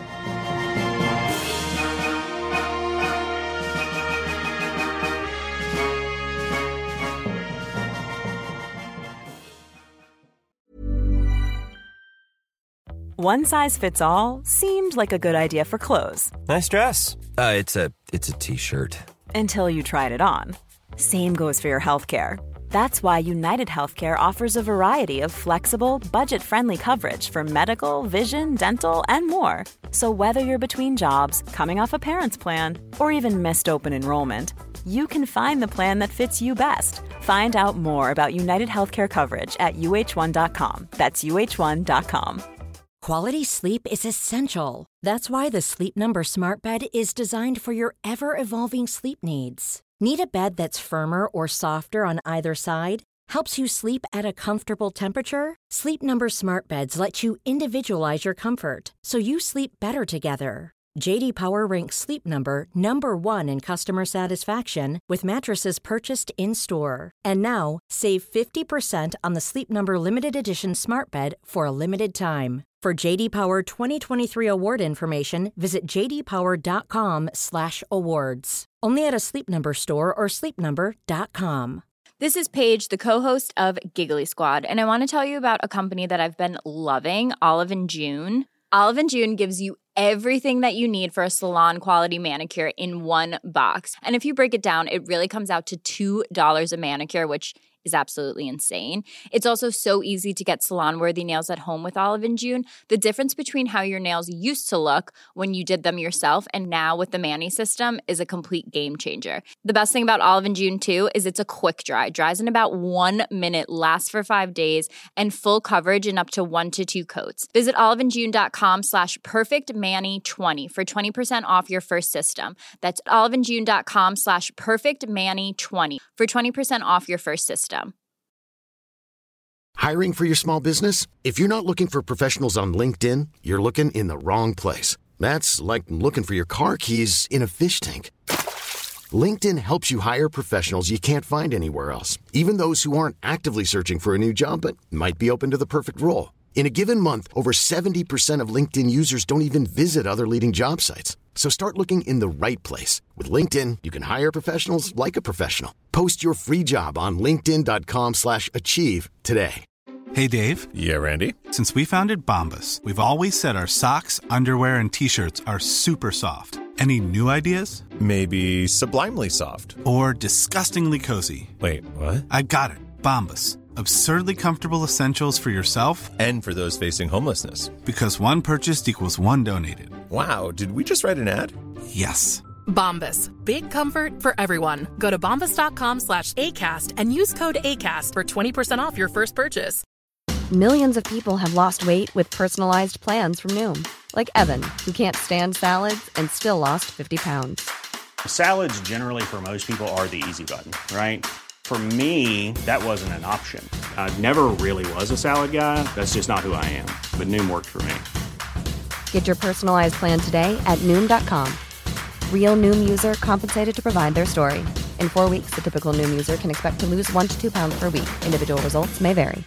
One size fits all seemed like a good idea for clothes. Nice dress. Uh, it's a it's a t-shirt. Until you tried it on. Same goes for your healthcare. That's why United Healthcare offers a variety of flexible, budget-friendly coverage for medical, vision, dental, and more. So whether you're between jobs, coming off a parent's plan, or even missed open enrollment, you can find the plan that fits you best. Find out more about United Healthcare coverage at U H one dot com. That's U H one dot com. Quality sleep is essential. That's why the Sleep Number Smart Bed is designed for your ever-evolving sleep needs. Need a bed that's firmer or softer on either side? Helps you sleep at a comfortable temperature? Sleep Number Smart Beds let you individualize your comfort, so you sleep better together. J D Power ranks Sleep Number number one in customer satisfaction with mattresses purchased in-store. And now, save fifty percent on the Sleep Number Limited Edition Smart Bed for a limited time. For J D Power twenty twenty-three award information, visit j d power dot com slash awards. Only at a Sleep Number store or sleep number dot com. This is Paige, the co-host of Giggly Squad, and I want to tell you about a company that I've been loving, Olive and June. Olive and June gives you everything that you need for a salon-quality manicure in one box. And if you break it down, it really comes out to two dollars a manicure, which is absolutely insane. It's also so easy to get salon-worthy nails at home with Olive and June. The difference between how your nails used to look when you did them yourself and now with the Mani system is a complete game changer. The best thing about Olive and June, too, is it's a quick dry. Dries in about one minute, lasts for five days, and full coverage in up to one to two coats. Visit oliveandjune.com slash perfectmani20 for twenty percent off your first system. That's oliveandjune.com slash perfectmani20 for twenty percent off your first system. Hiring for your small business? If you're not looking for professionals on LinkedIn, you're looking in the wrong place. That's like looking for your car keys in a fish tank. LinkedIn helps you hire professionals you can't find anywhere else, even those who aren't actively searching for a new job but might be open to the perfect role. In a given month, over seventy percent of LinkedIn users don't even visit other leading job sites. So start looking in the right place. With LinkedIn, you can hire professionals like a professional. Post your free job on linkedin.com slash achieve today. Hey, Dave. Yeah, Randy. Since we founded Bombas, we've always said our socks, underwear, and T-shirts are super soft. Any new ideas? Maybe sublimely soft. Or disgustingly cozy. Wait, what? I got it. Bombas. Absurdly comfortable essentials for yourself and for those facing homelessness. Because one purchased equals one donated. Wow, did we just write an ad? Yes. Bombas. Big comfort for everyone. Go to bombas.com slash ACAST and use code ACAST for twenty percent off your first purchase. Millions of people have lost weight with personalized plans from Noom. Like Evan, who can't stand salads and still lost fifty pounds. Salads generally for most people are the easy button, right? For me, that wasn't an option. I never really was a salad guy. That's just not who I am. But Noom worked for me. Get your personalized plan today at Noom dot com. Real Noom user compensated to provide their story. In four weeks, the typical Noom user can expect to lose one to two pounds per week. Individual results may vary.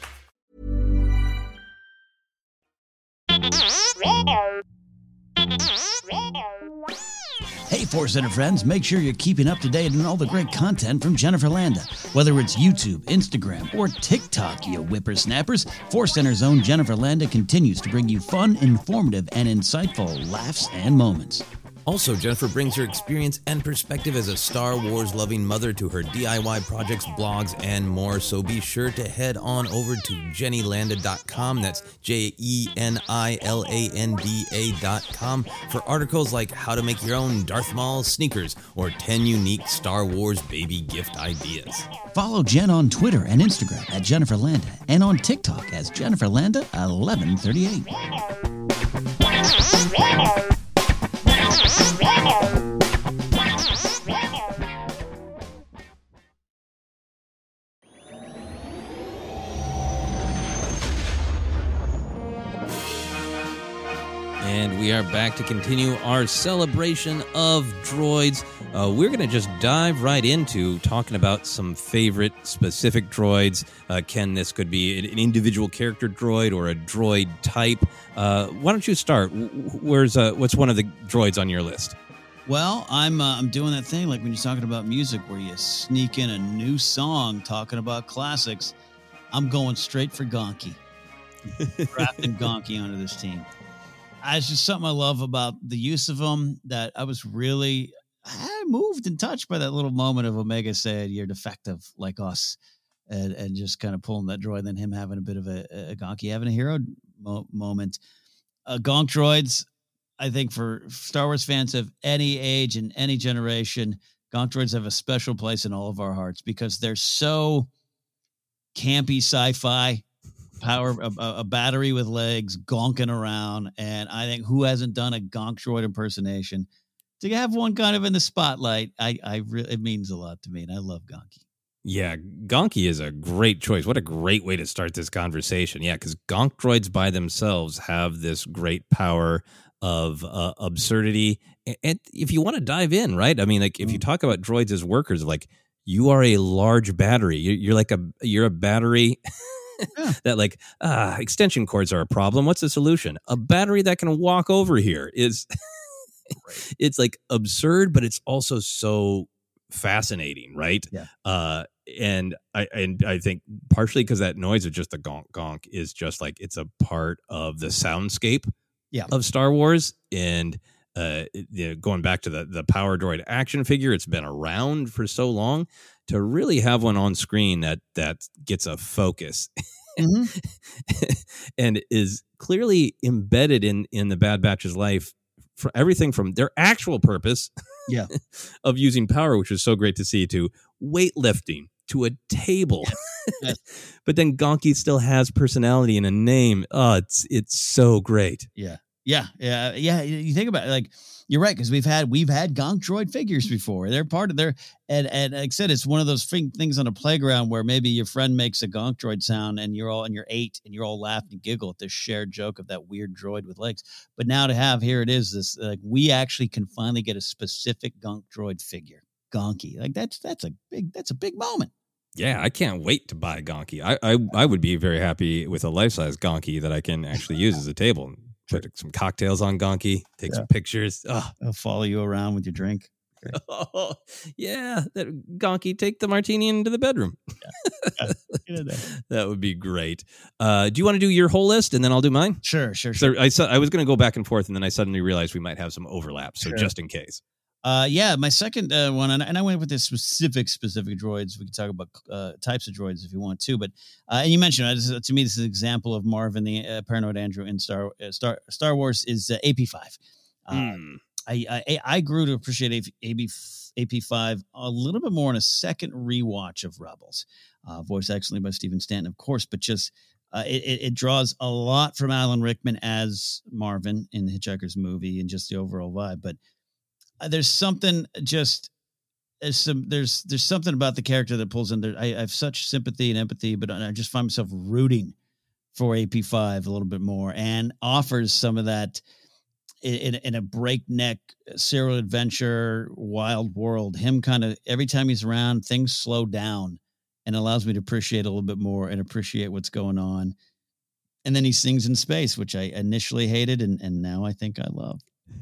Hey, Force Center friends, make sure you're keeping up to date on all the great content from Jennifer Landa. Whether it's YouTube, Instagram, or TikTok, you whippersnappers, Force Center's own Jennifer Landa continues to bring you fun, informative, and insightful laughs and moments. Also, Jennifer brings her experience and perspective as a Star Wars-loving mother to her D I Y projects, blogs, and more. So be sure to head on over to jenny landa dot com. That's J E N I L A N D A dot com for articles like how to make your own Darth Maul sneakers or ten unique Star Wars baby gift ideas. Follow Jen on Twitter and Instagram at Jennifer Landa and on TikTok as Jennifer Landa eleven thirty-eight. And we are back to continue our celebration of droids. Uh, we're going to just dive right into talking about some favorite specific droids. Uh, Ken, this could be an individual character droid or a droid type. Uh, why don't you start? Where's uh, what's one of the droids on your list? Well, I'm uh, I'm doing that thing like when you're talking about music where you sneak in a new song talking about classics. I'm going straight for Gonky. Drafting Gonky onto this team. It's just something I love about the use of them that I was really I moved and touched by that little moment of Omega saying, "You're defective like us," and, and just kind of pulling that droid, and then him having a bit of a, a Gonky having a hero mo- moment. Uh, Gonk droids, I think for Star Wars fans of any age and any generation, Gonk droids have a special place in all of our hearts because they're so campy sci-fi. Power, a, a battery with legs, gonking around, and I think who hasn't done a Gonk droid impersonation? To have one kind of in the spotlight, I, I really, it means a lot to me, and I love Gonky. Yeah, Gonky is a great choice. What a great way to start this conversation. Yeah, because Gonk droids by themselves have this great power of uh, absurdity. And if you want to dive in, right? I mean, like if you talk about droids as workers, like you are a large battery. You're, you're like a you're a battery. Yeah. That like ah, extension cords are a problem. What's the solution? A battery that can walk over here is it's like absurd, but it's also so fascinating, right? Yeah. Uh, and I and I think partially because that noise of just the gonk gonk is just like it's a part of the soundscape yeah. of Star Wars. And uh, you know, going back to the the Power Droid action figure, it's been around for so long. to really have one on screen that that gets a focus mm-hmm. and is clearly embedded in in the Bad Batch's life for everything from their actual purpose yeah. of using power, which was so great to see, to weightlifting, to a table. Yes. But then Gonky still has personality and a name. Oh, it's it's so great. Yeah. Yeah. Yeah. Yeah. You think about it, like, you're right, because we've had we've had Gonk droid figures before. They're part of their and and like I said, it's one of those things on a playground where maybe your friend makes a Gonk droid sound and you're all and you're eight and you're all laugh and giggle at this shared joke of that weird droid with legs. But now to have here it is this like we actually can finally get a specific Gonk droid figure, Gonky. Like that's that's a big that's a big moment. Yeah, I can't wait to buy Gonky. I I, I would be very happy with a life size Gonky that I can actually use as a table. Put some cocktails on Gonky, take yeah. some pictures. Oh. I'll follow you around with your drink. Oh, yeah, that Gonky, take the martini into the bedroom. Yeah. Yeah. That would be great. Uh, do you want to do your whole list and then I'll do mine? Sure, sure, sure. So I, I was going to go back and forth, and then I suddenly realized we might have some overlap. So sure. just in case. Uh, yeah, my second uh, one, and, and I went with the specific, specific droids. We can talk about uh, types of droids if you want to, but uh, and you mentioned uh, this is, to me, this is an example of Marvin, the uh, paranoid Andrew in Star uh, Star Star Wars is uh, A P five. Mm. Um, I, I I grew to appreciate A P five a little bit more in a second rewatch of Rebels, uh, voiced excellently by Stephen Stanton, of course, but just. Uh, it, it draws a lot from Alan Rickman as Marvin in the Hitchhiker's movie and just the overall vibe, but. There's something just there's some there's there's something about the character that pulls in there. I, I have such sympathy and empathy, but I just find myself rooting for A P five a little bit more, and offers some of that in, in a breakneck serial adventure, wild world. Him kind of every time he's around, things slow down, and allows me to appreciate a little bit more and appreciate what's going on. And then he sings in space, which I initially hated, and and now I think I love.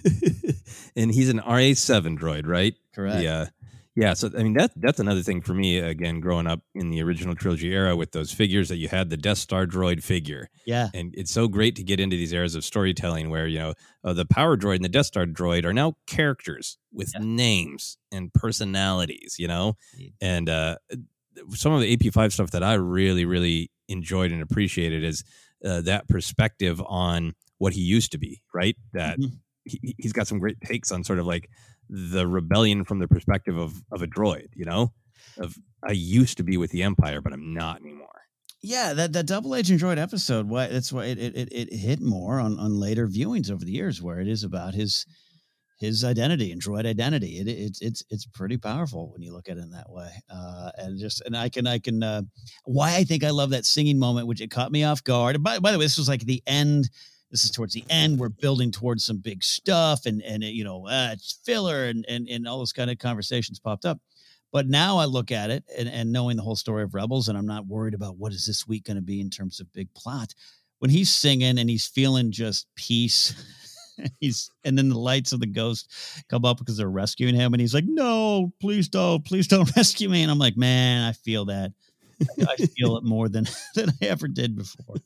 And he's an R A seven droid, right? Correct. Yeah. Yeah. So, I mean, that that's another thing for me, again, growing up in the original trilogy era with those figures that you had, the Death Star droid figure. Yeah. And it's so great to get into these eras of storytelling where, you know, uh, the Power droid and the Death Star droid are now characters with yeah. names and personalities, you know? And uh, some of the A P five stuff that I really, really enjoyed and appreciated is uh, that perspective on what he used to be, right? That. Mm-hmm. He, he's got some great takes on sort of like the rebellion from the perspective of, of a droid, you know, of I used to be with the Empire, but I'm not anymore. Yeah, that, that Double Agent Droid episode, why that's why it, it, it hit more on, on later viewings over the years, where it is about his his identity and droid identity. It, it it's it's pretty powerful when you look at it in that way. Uh, and just and I can I can uh, why I think I love that singing moment, which it caught me off guard. And by, by the way, this was like the end. This is towards the end. We're building towards some big stuff, and and you know, uh, it's filler, and and and all those kind of conversations popped up. But now I look at it, and, and knowing the whole story of Rebels, and I'm not worried about what is this week going to be in terms of big plot. When he's singing and he's feeling just peace, he's and then the lights of the Ghost come up because they're rescuing him, and he's like, "No, please don't, please don't rescue me." And I'm like, man, I feel that. I feel it more than, than I ever did before.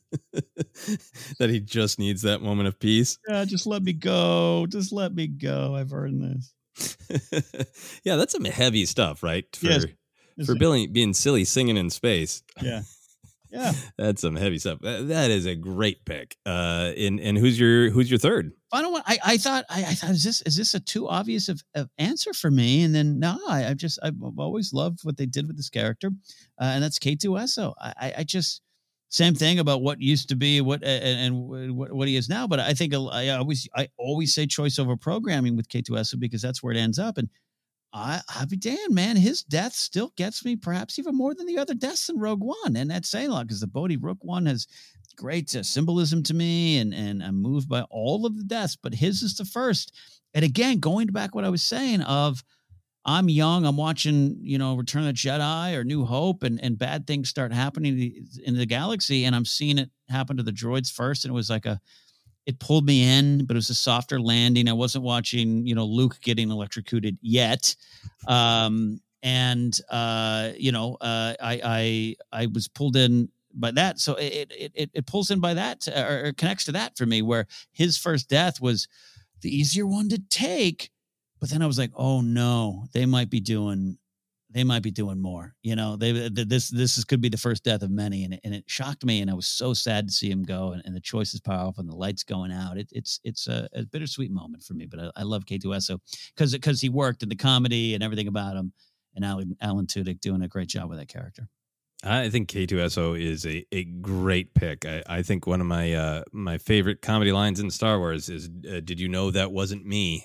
That he just needs that moment of peace. Yeah, just let me go. Just let me go. I've earned this. Yeah, that's some heavy stuff, right? For yes. for Billy being silly singing in space. Yeah. Yeah. That's some heavy stuff. That, that is a great pick. Uh and, and who's your who's your third? Final one. I, I thought I, I thought is this is this a too obvious of, of answer for me? And then no, I, I've just I've always loved what they did with this character, uh, and that's K two S O. I, I just same thing about what used to be what and, and what, what he is now. But I think I always I always say choice over programming with K two S O because that's where it ends up. And I I'll be damned, man. His death still gets me, perhaps even more than the other deaths in Rogue One, and that's saying a lot because the Bodhi Rook one has great uh, symbolism to me, and and I'm moved by all of the deaths, but his is the first. And again, going back what I was saying of I'm young, I'm watching, you know, Return of the Jedi or New Hope, and and bad things start happening in the galaxy, and I'm seeing it happen to the droids first, and it was like a it pulled me in, but it was a softer landing. I wasn't watching, you know, Luke getting electrocuted yet. Um, and, uh, you know, uh, I, I, I was pulled in by that. So it, it, it, it pulls in by that or, or connects to that for me, where his first death was the easier one to take. But then I was like, oh no, they might be doing they might be doing more. You know, they this this is, could be the first death of many, and it, and it shocked me, and I was so sad to see him go. And, and the choice is powerful, and the lights going out. It, it's it's a, a bittersweet moment for me, but I, I love K two S O because because he worked in the comedy and everything about him, and Alan Alan Tudyk doing a great job with that character. I think K two S O is a, a great pick. I, I think one of my uh, my favorite comedy lines in Star Wars is, uh, "Did you know that wasn't me?"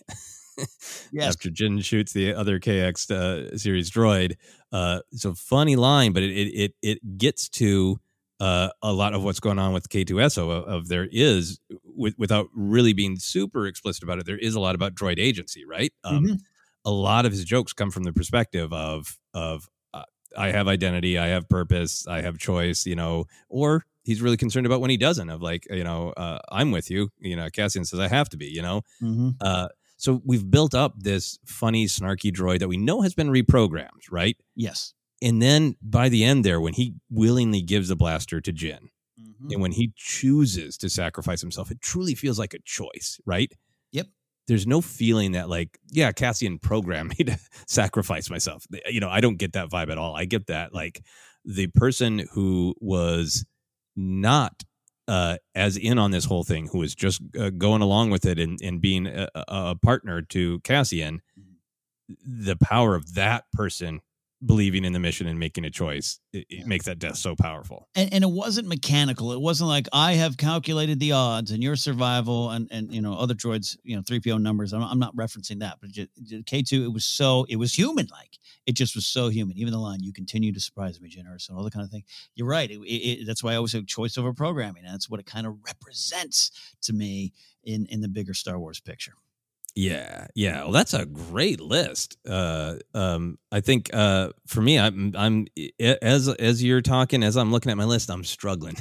Yes. After Jin shoots the other K X uh, series droid. Uh, it's a funny line, but it it it gets to uh, a lot of what's going on with K two S O. Of, of there is, with, without really being super explicit about it, there is a lot about droid agency, right? Um, Mm-hmm. A lot of his jokes come from the perspective of of uh, I have identity, I have purpose, I have choice, you know, or he's really concerned about when he doesn't. Of like, you know, uh, I'm with you. You know, Cassian says I have to be. You know. Mm-hmm. Uh, So we've built up this funny, snarky droid that we know has been reprogrammed, right? Yes. And then by the end there, when he willingly gives the blaster to Jin, Mm-hmm. and when he chooses to sacrifice himself, it truly feels like a choice, right? Yep. There's no feeling that like, yeah, Cassian programmed me to sacrifice myself. You know, I don't get that vibe at all. I get that like the person who was not Uh, as in on this whole thing, who was just uh, going along with it and, and being a, a partner to Cassian, the power of that person believing in the mission and making a choice, it, it makes that death so powerful. And, and it wasn't mechanical. It wasn't like I have calculated the odds and your survival and, and you know, other droids, you know, three P O numbers. I'm, I'm not referencing that, but just, K two, it was so, it was human like. It just was so human. Even the line, "You continue to surprise me, generous," and all that kind of thing. You're right. It, it, that's why I always say choice over programming. And that's what it kind of represents to me in, in the bigger Star Wars picture. Yeah, yeah. Well, that's a great list. Uh, um, I think uh, for me, I'm, I'm as as you're talking, as I'm looking at my list, I'm struggling.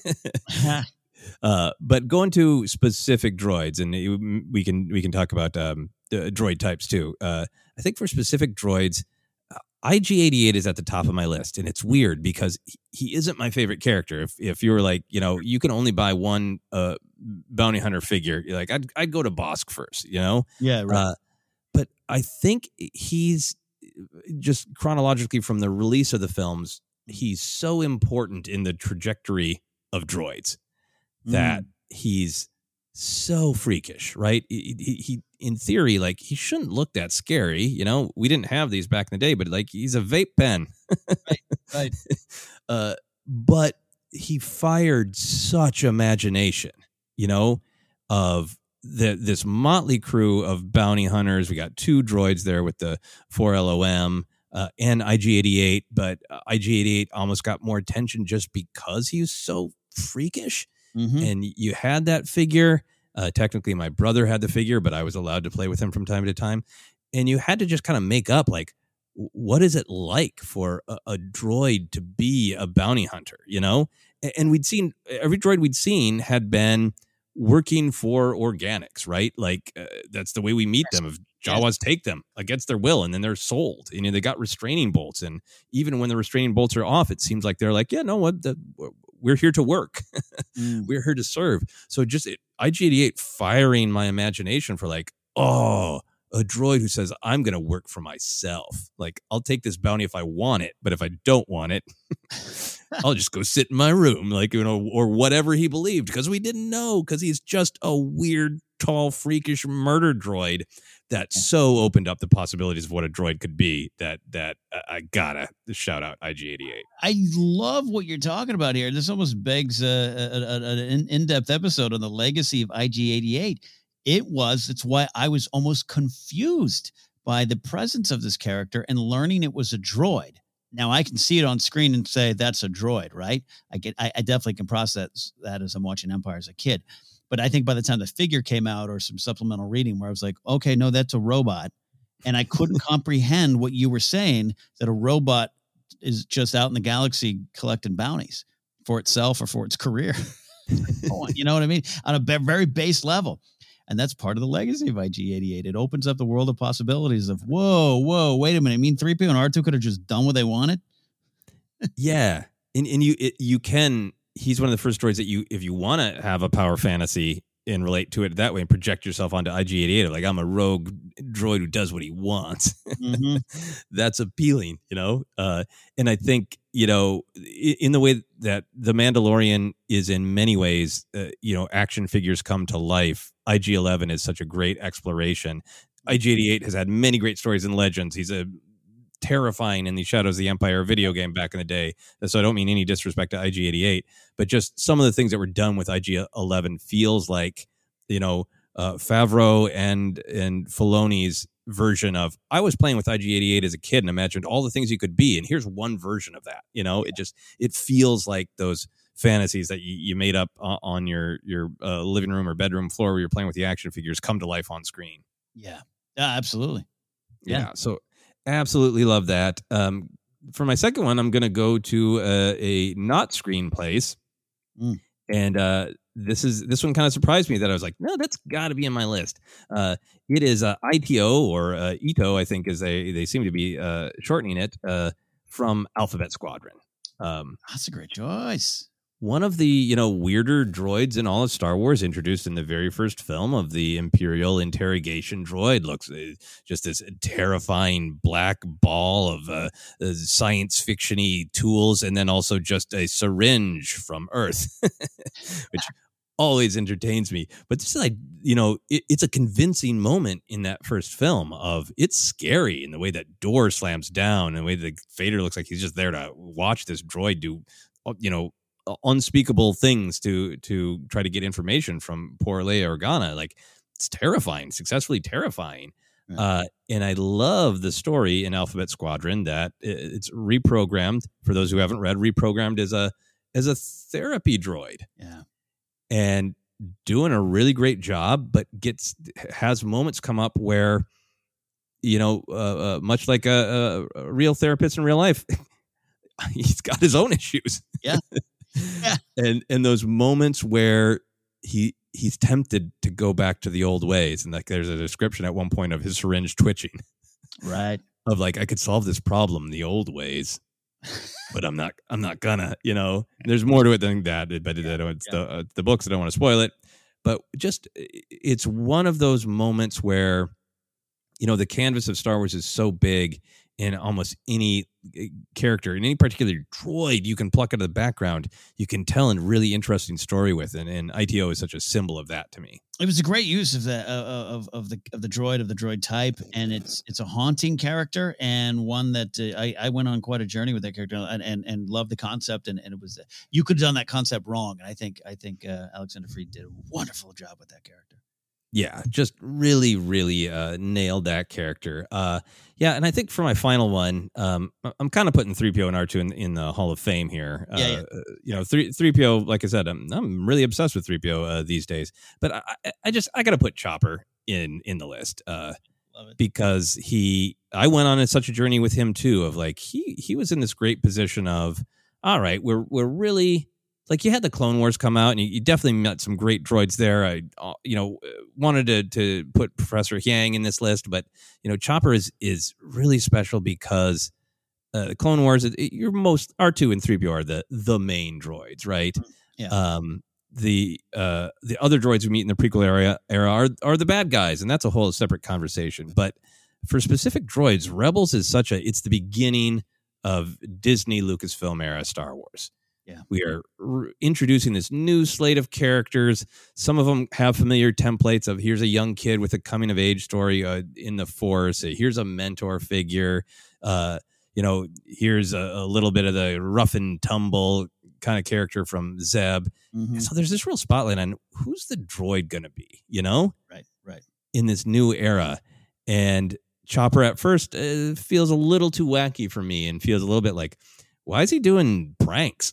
uh, but going to specific droids, and we can we can talk about um, the droid types too. Uh, I think for specific droids, I G eighty-eight is at the top of my list, and it's weird because he isn't my favorite character. If if you were like, you know, you can only buy one uh, bounty hunter figure, you're like, I'd I'd go to Bosk first, you know? Yeah, right. Uh, but I think he's just chronologically from the release of the films, he's so important in the trajectory of droids that Mm. he's so freakish, right? He, he, he, in theory, like he shouldn't look that scary. You know, we didn't have these back in the day, but like he's a vape pen, right? Right. Uh, but he fired such imagination, you know, of the this motley crew of bounty hunters. We got two droids there with the four L O M uh, and I G eighty-eight, but uh, I G eighty-eight almost got more attention just because he was so freakish. Mm-hmm. And you had that figure. Uh, technically, my brother had the figure, but I was allowed to play with him from time to time. And you had to just kind of make up, like, what is it like for a, a droid to be a bounty hunter, you know? And, and we'd seen, every droid we'd seen had been working for organics, right? Like, uh, that's the way we meet them. If Jawas take them against their will, and then they're sold. And you know, they got restraining bolts. And even when the restraining bolts are off, it seems like they're like, yeah, no, what the... we're here to work. Mm. We're here to serve. So just it, I G eighty-eight firing my imagination for like, oh, a droid who says, I'm going to work for myself. Like, I'll take this bounty if I want it, but if I don't want it, I'll just go sit in my room, like, you know, or whatever he believed, because we didn't know, because he's just a weird, tall, freakish murder droid that so opened up the possibilities of what a droid could be that that uh, I gotta shout out I G eighty-eight. I love what you're talking about here. This almost begs uh, a, a, an in-depth episode on the legacy of I G eighty-eight. It was, it's why I was almost confused by the presence of this character and learning it was a droid. Now I can see it on screen and say that's a droid, right? I get, I, I definitely can process that as I'm watching Empire as a kid. But I think by the time the figure came out or some supplemental reading where I was like, okay, no, that's a robot. And I couldn't comprehend what you were saying, that a robot is just out in the galaxy collecting bounties for itself or for its career. You know what I mean? On a b- very base level. And that's part of the legacy of I G eighty-eight. It opens up the world of possibilities of, whoa, whoa, wait a minute. I mean, three P O and R two could have just done what they wanted? Yeah. And and you it, you can, he's one of the first droids that you, if you want to have a power fantasy, and relate to it that way and project yourself onto I G eighty-eight. Like, I'm a rogue droid who does what he wants. Mm-hmm. That's appealing, you know? Uh, and I think, you know, in the way that The Mandalorian is in many ways, uh, you know, action figures come to life, I G eleven is such a great exploration. I G eighty-eight has had many great stories and legends. He's a terrifying in the Shadows of the Empire video game back in the day. So I don't mean any disrespect to I G eighty-eight, but just some of the things that were done with I G eleven feels like, you know, uh, Favreau and and Filoni's version of, I was playing with I G eighty-eight as a kid and imagined all the things you could be, and here's one version of that. You know, it just, it feels like those fantasies that you, you made up on your your uh, living room or bedroom floor where you're playing with the action figures come to life on screen. Yeah, yeah, absolutely. Yeah, yeah so absolutely love that. Um, for my second one, I'm going to go to uh, a not screen place. Mm. And uh, this is this one kind of surprised me that I was like, no, that's got to be in my list. Uh, it is uh, I T O or uh, Ito, I think, is they they seem to be uh, shortening it, uh, from Alphabet Squadron. Um, that's a great choice. One of the, you know, weirder droids in all of Star Wars, introduced in the very first film of the Imperial interrogation droid, looks uh, just this terrifying black ball of uh, uh, science fiction-y tools, and then also just a syringe from Earth, which always entertains me. But this is like, you know, it, it's a convincing moment in that first film of, it's scary in the way that door slams down and the way that Vader looks like he's just there to watch this droid do, you know, unspeakable things to to try to get information from poor Leia Organa. Like, it's terrifying, successfully terrifying. Yeah. Uh, and I love the story in Alphabet Squadron that it's reprogrammed, for those who haven't read, reprogrammed as a as a therapy droid. Yeah. And doing a really great job, but gets has moments come up where, you know, uh, uh, much like a, a, a real therapist in real life, he's got his own issues. Yeah. Yeah. And and those moments where he he's tempted to go back to the old ways, and like there's a description at one point of his syringe twitching, right? Of like, I could solve this problem the old ways, but I'm not I'm not gonna. You know, there's more to it than that. But yeah, it's yeah. the uh, the books. I don't want to spoil it, but just it's one of those moments where, you know, the canvas of Star Wars is so big. In almost any character, in any particular droid you can pluck out of the background, you can tell a really interesting story with, and, and I T O is such a symbol of that to me. It was a great use of the uh, of of the of the droid of the droid type, and it's it's a haunting character, and one that uh, I I went on quite a journey with that character, and and, and loved the concept, and, and it was uh, you could have done that concept wrong, and I think I think uh, Alexander Freed did a wonderful job with that character. Yeah, just really, really uh, nailed that character. Uh, yeah, and I think for my final one, um, I'm kind of putting three P O and R two in, in the Hall of Fame here. Uh, yeah, yeah. You know, three three P O, like I said, I'm I'm really obsessed with three P O uh, these days. But I, I just I got to put Chopper in in the list uh, Love it. Because he I went on such a journey with him too. Of like he he was in this great position of, all right, we're we're really. Like, you had the Clone Wars come out, and you, you definitely met some great droids there. I, uh, you know, wanted to to put Professor Yang in this list, but you know, Chopper is is really special because uh, the Clone Wars. It, it, you're most R two and three P O are the the main droids, right? Yeah. Um, the uh, the other droids we meet in the prequel era era are are the bad guys, and that's a whole separate conversation. But for specific droids, Rebels is such a it's the beginning of Disney Lucasfilm era Star Wars. Yeah. We are r- introducing this new slate of characters. Some of them have familiar templates of here's a young kid with a coming of age story uh, in the Force. Here's a mentor figure. Uh, you know, here's a, a little bit of the rough and tumble kind of character from Zeb. Mm-hmm. So there's this real spotlight on who's the droid going to be, you know? Right, right. In this new era. And Chopper at first uh, feels a little too wacky for me and feels a little bit like, why is he doing pranks?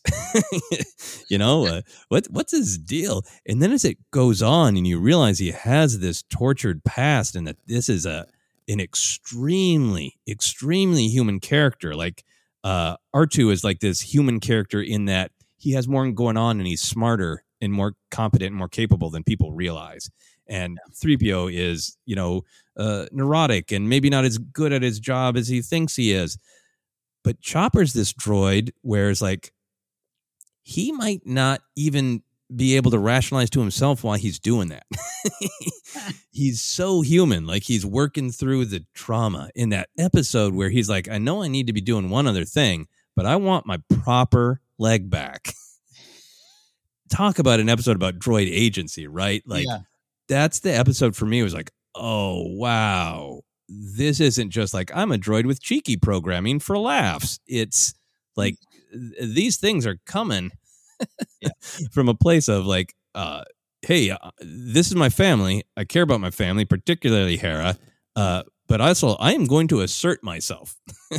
you know, uh, what what's his deal? And then as it goes on and you realize he has this tortured past and that this is a an extremely, extremely human character. Like uh, R two is like this human character in that he has more going on and he's smarter and more competent and more capable than people realize. And three P O is, you know, uh, neurotic and maybe not as good at his job as he thinks he is. But Chopper's this droid where it's like he might not even be able to rationalize to himself why he's doing that. He's so human. Like he's working through the trauma in that episode where he's like, I know I need to be doing one other thing, but I want my proper leg back. Talk about an episode about droid agency, right? Like yeah. That's the episode for me. It was like, oh, wow. This isn't just like I'm a droid with cheeky programming for laughs. It's like these things are coming yeah. from a place of like, uh, hey, uh, this is my family. I care about my family, particularly Hera. Uh, but also, I am going to assert myself.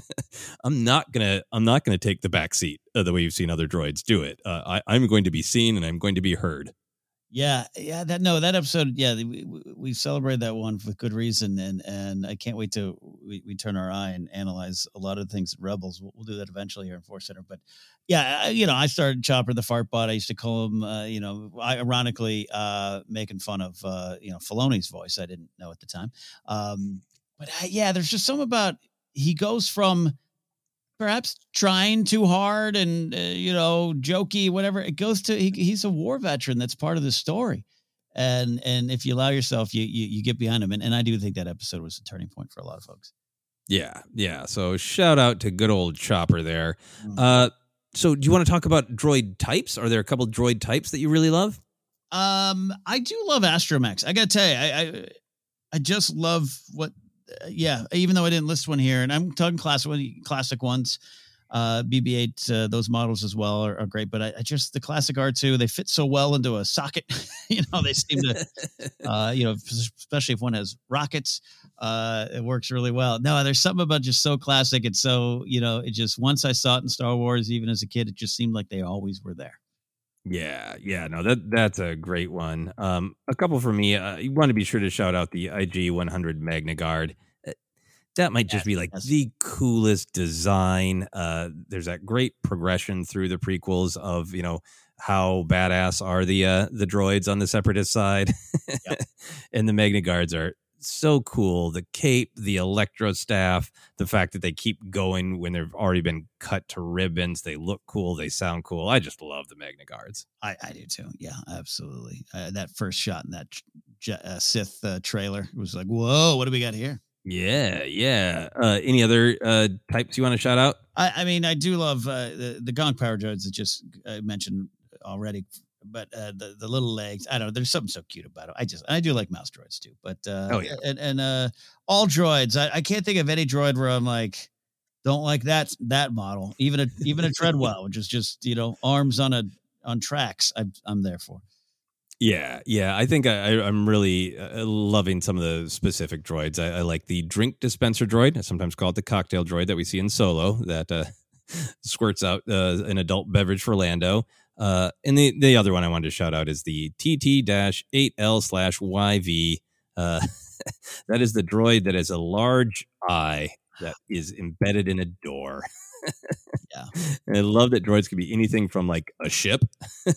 I'm not gonna. I'm not gonna take the back seat uh, the way you've seen other droids do it. Uh, I, I'm going to be seen and I'm going to be heard. Yeah, yeah, that no, that episode, yeah, we, we celebrated that one with good reason, and and I can't wait to we, we turn our eye and analyze a lot of things in Rebels. We'll, we'll do that eventually here in Force Center, but yeah, I, you know, I started Chopper the fart bot. I used to call him, uh, you know, ironically uh, making fun of uh, you know Filoni's voice. I didn't know at the time, um, but I, yeah, there's just something about he goes from perhaps trying too hard and, uh, you know, jokey, whatever. It goes to, he, he's a war veteran. That's part of the story. And, and if you allow yourself, you, you, you get behind him. And, and I do think that episode was a turning point for a lot of folks. Yeah. Yeah. So shout out to good old Chopper there. Mm-hmm. Uh, so do you want to talk about droid types? Are there a couple droid types that you really love? Um, I do love Astromechs. I got to tell you, I, I, I just love what, Uh, yeah, even though I didn't list one here, and I'm talking classic classic ones, uh, B B eight, uh, those models as well are, are great. But I, I just the classic R two, they fit so well into a socket. you know, they seem to, uh, you know, especially if one has rockets, uh, it works really well. No, there's something about just so classic. It's so, you know, it just once I saw it in Star Wars, even as a kid, it just seemed like they always were there. Yeah, yeah, no, that that's a great one. Um, a couple for me. Uh, you want to be sure to shout out the I G one hundred Magna Guard. Uh, that might just be like Yes. the coolest design. Uh, there's that great progression through the prequels of you know how badass are the uh, the droids on the Separatist side, Yep. and the Magna Guards are so cool. The cape, the electro staff, the fact that they keep going when they've already been cut to ribbons. They look cool. They sound cool. I just love the Magna Guards. I, I do too. Yeah, absolutely. Uh, that first shot in that J- uh, Sith uh, trailer was like, whoa, what do we got here? Yeah, yeah. Uh, any other uh, types you want to shout out? I, I mean, I do love uh, the, the Gonk Power Droids that just uh, mentioned already, but uh, the, the little legs, I don't know. There's something so cute about it. I just, I do like mouse droids too, but uh, oh, yeah. and, and uh, all droids, I, I can't think of any droid where I'm like, don't like that, that model, even a, even a Treadwell, which is just, you know, arms on a, on tracks. I, I'm there for. Yeah, yeah. I think I, I, I'm really uh, loving some of the specific droids. I, I like the drink dispenser droid. I sometimes call it the cocktail droid that we see in Solo that uh, squirts out uh, an adult beverage for Lando. Uh, and the, the other one I wanted to shout out is the T T eight L slash Y V. Uh, that is the droid that has a large eye that is embedded in a door. Yeah. And I love that droids can be anything from like a ship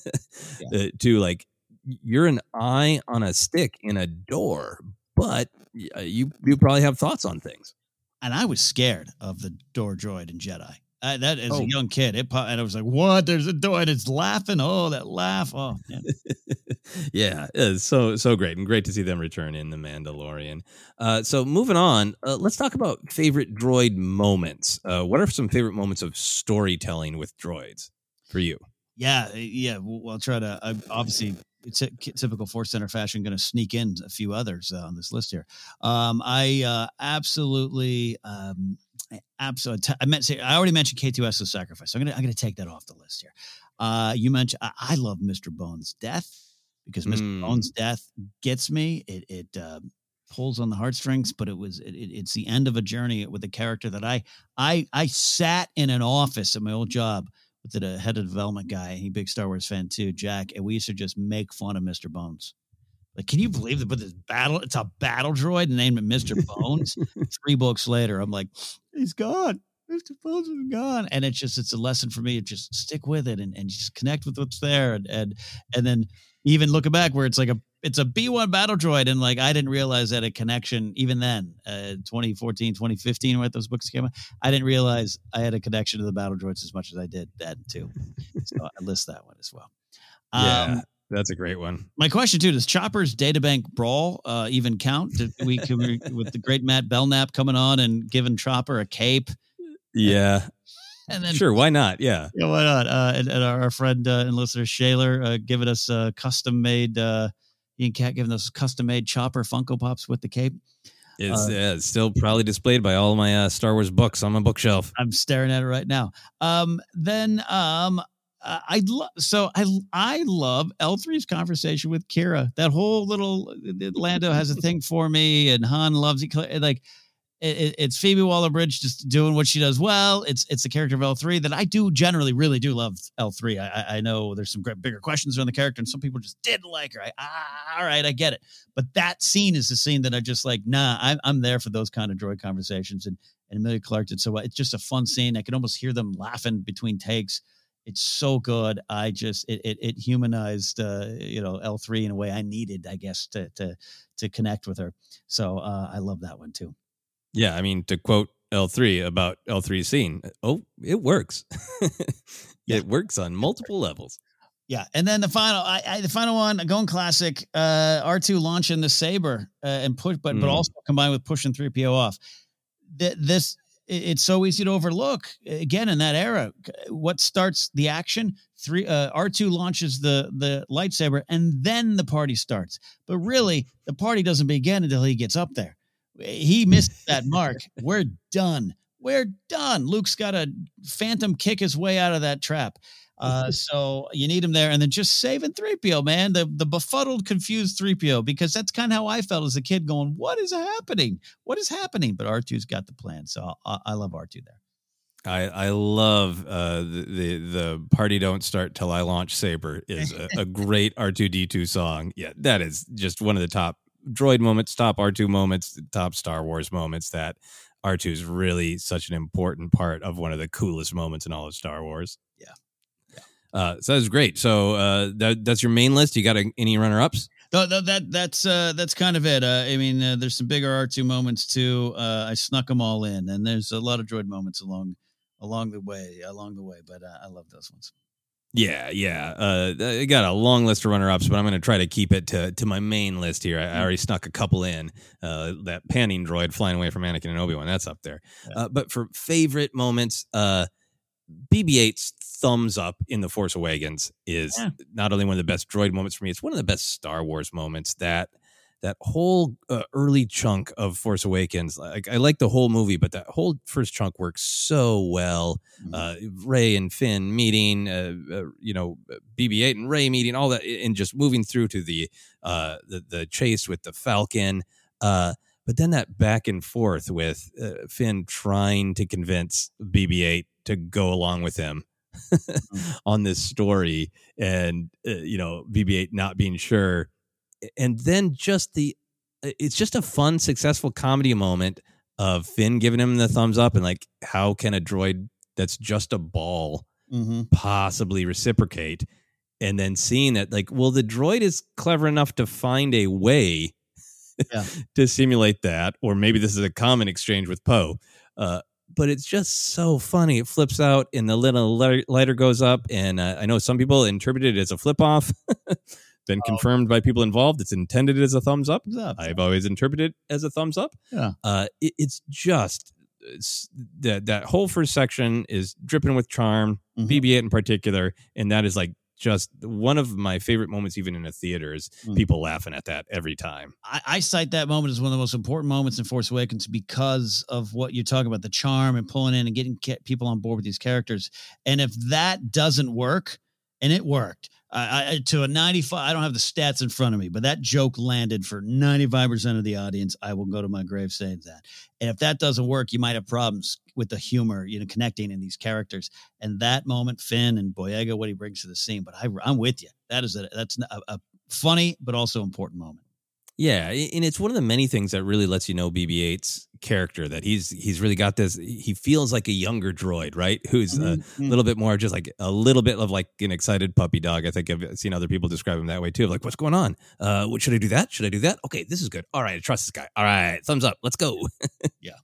yeah. uh, to like, you're an eye on a stick in a door, but you you probably have thoughts on things. And I was scared of the door droid in Jedi. I, that as Oh. a young kid, it and I was like, "What? There's a door, and it's laughing. Oh, that laugh! Oh, yeah. Yeah, it's so so great and great to see them return in The Mandalorian. Uh, so moving on, uh, let's talk about favorite droid moments. Uh, what are some favorite moments of storytelling with droids for you? yeah, yeah." We'll, I'll try to. I, obviously, it's a typical Force Center fashion. Going to sneak in a few others uh, on this list here. Um, I uh, absolutely. Um, Absolutely. I meant say I already mentioned K two S's sacrifice. So I'm gonna I'm gonna take that off the list here. Uh, you mentioned I, I love Mister Bones' death because Mister Mm. Bones' death gets me. It it uh, pulls on the heartstrings, but it was it, it, it's the end of a journey with a character that I I I sat in an office at my old job with the head of development guy. He big Star Wars fan too, Jack, and we used to just make fun of Mister Bones. Like, can you believe that? But this battle, it's a battle droid and named it Mister Bones. Three books later, I'm like, he's gone. Mister Bones is gone. And it's just, it's a lesson for me to just stick with it and, and just connect with what's there. And, and, and then even looking back where it's like a, it's a B one battle droid. And like, I didn't realize that a connection, even then, uh, twenty fourteen, twenty fifteen, when those books came out, I didn't realize I had a connection to the battle droids as much as I did that too. So I list that one as well. Yeah. Um, That's a great one. My question too: does Chopper's databank brawl uh, even count? Did we, can we with the great Matt Belknap coming on and giving Chopper a cape? Yeah. And then, sure, why not? Yeah, yeah, why not? Uh, and, and our, our friend uh, and listener Shaler uh, giving us uh, custom made, uh, Ian Cat giving us custom made Chopper Funko Pops with the cape. It's, uh, yeah, it's still probably displayed by all my uh, Star Wars books on my bookshelf. I'm staring at it right now. Um, then um, uh, I lo- so I I love L three's conversation with Kira. That whole little Lando has a thing for me, and Han loves it. Like. It, it's Phoebe Waller-Bridge just doing what she does well. It's it's a character of L three that I do generally really do love L three. I, I know there's some great, bigger questions around the character, and some people just didn't like her. I, ah, all right, I get it. But that scene is the scene that I just like, nah, I'm, I'm there for those kind of droid conversations. And, and Emilia Clarke did so well. It's just a fun scene. I can almost hear them laughing between takes. It's so good. I just it it, it humanized uh, you know L three in a way I needed, I guess, to to to connect with her. So uh, I love that one too. Yeah, I mean, to quote L three about L three's scene, oh, it works. Yeah. It works on multiple levels. Yeah, and then the final, I, I the final one, going classic, uh, R two launching the saber uh, and push, but mm. but also combined with pushing three P O off. Th- this it's so easy to overlook. Again, in that era, what starts the action? Three uh, R two launches the the lightsaber, and then the party starts. But really, the party doesn't begin until he gets up there. He missed that mark. We're done. We're done. Luke's got to phantom kick his way out of that trap. Uh, so you need him there. And then just saving three P O, man, the, the befuddled, confused three P O, because that's kind of how I felt as a kid going, what is happening? What is happening? But R two's got the plan. So I, I love R two there. I, I love uh, the, the the party don't start till I launch saber is a, a great R two D two song. Yeah, that is just one of the top droid moments, top R two moments, top Star Wars moments. That R two is really such an important part of one of the coolest moments in all of Star Wars. Yeah. yeah. Uh, so that's great. So uh, that that's your main list. You got a, any runner-ups? No, that, that that's uh, that's kind of it. Uh, I mean, uh, there's some bigger R two moments too. Uh, I snuck them all in, and there's a lot of droid moments along along the way, along the way. But uh, I love those ones. Yeah, yeah. Uh, I got a long list of runner-ups, but I'm going to try to keep it to, to my main list here. I, I already snuck a couple in. Uh, that panning droid flying away from Anakin and Obi-Wan, that's up there. Yeah. Uh, but for favorite moments, uh, B B eight's thumbs up in The Force Awakens is yeah. not only one of the best droid moments for me, it's one of the best Star Wars moments. That that whole uh, early chunk of Force Awakens, like I like the whole movie, but that whole first chunk works so well. Mm-hmm. Uh, Rey and Finn meeting, uh, uh, you know, B B eight and Rey meeting, all that, and just moving through to the uh, the, the chase with the Falcon. Uh, but then that back and forth with uh, Finn trying to convince B B eight to go along with him mm-hmm. on this story, and uh, you know, B B eight not being sure. And then just the, it's just a fun, successful comedy moment of Finn giving him the thumbs up and like, how can a droid that's just a ball mm-hmm. possibly reciprocate? And then seeing that, like, well, the droid is clever enough to find a way yeah. to simulate that, or maybe this is a common exchange with Poe. Uh, but it's just so funny. It flips out and the little lighter goes up. And uh, I know some people interpreted it as a flip off. Been oh. confirmed by people involved. It's intended as a thumbs up. up I've always interpreted it as a thumbs up. Yeah. Uh, it, it's just it's, that that whole first section is dripping with charm, mm-hmm. B B eight in particular, and that is like just one of my favorite moments, even in a theater, is mm. people laughing at that every time. I, I cite that moment as one of the most important moments in Force Awakens because of what you're talking about, the charm and pulling in and getting people on board with these characters. And if that doesn't work, and it worked, I, I, to a ninety-five, I don't have the stats in front of me, but that joke landed for ninety-five percent of the audience. I will go to my grave saying that. And if that doesn't work, you might have problems with the humor, you know, connecting in these characters. And that moment, Finn and Boyega, what he brings to the scene. But I, I'm with you. That is a, that's a, a funny, but also important moment. Yeah, and it's one of the many things that really lets you know B B eight's character, that he's he's really got this. He feels like a younger droid, right? Who's mm-hmm. a mm-hmm. little bit more just like a little bit of like an excited puppy dog. I think I've seen other people describe him that way too. Like, what's going on? Uh, what should I do that? Should I do that? Okay, this is good. All right, I trust this guy. All right, thumbs up. Let's go. yeah.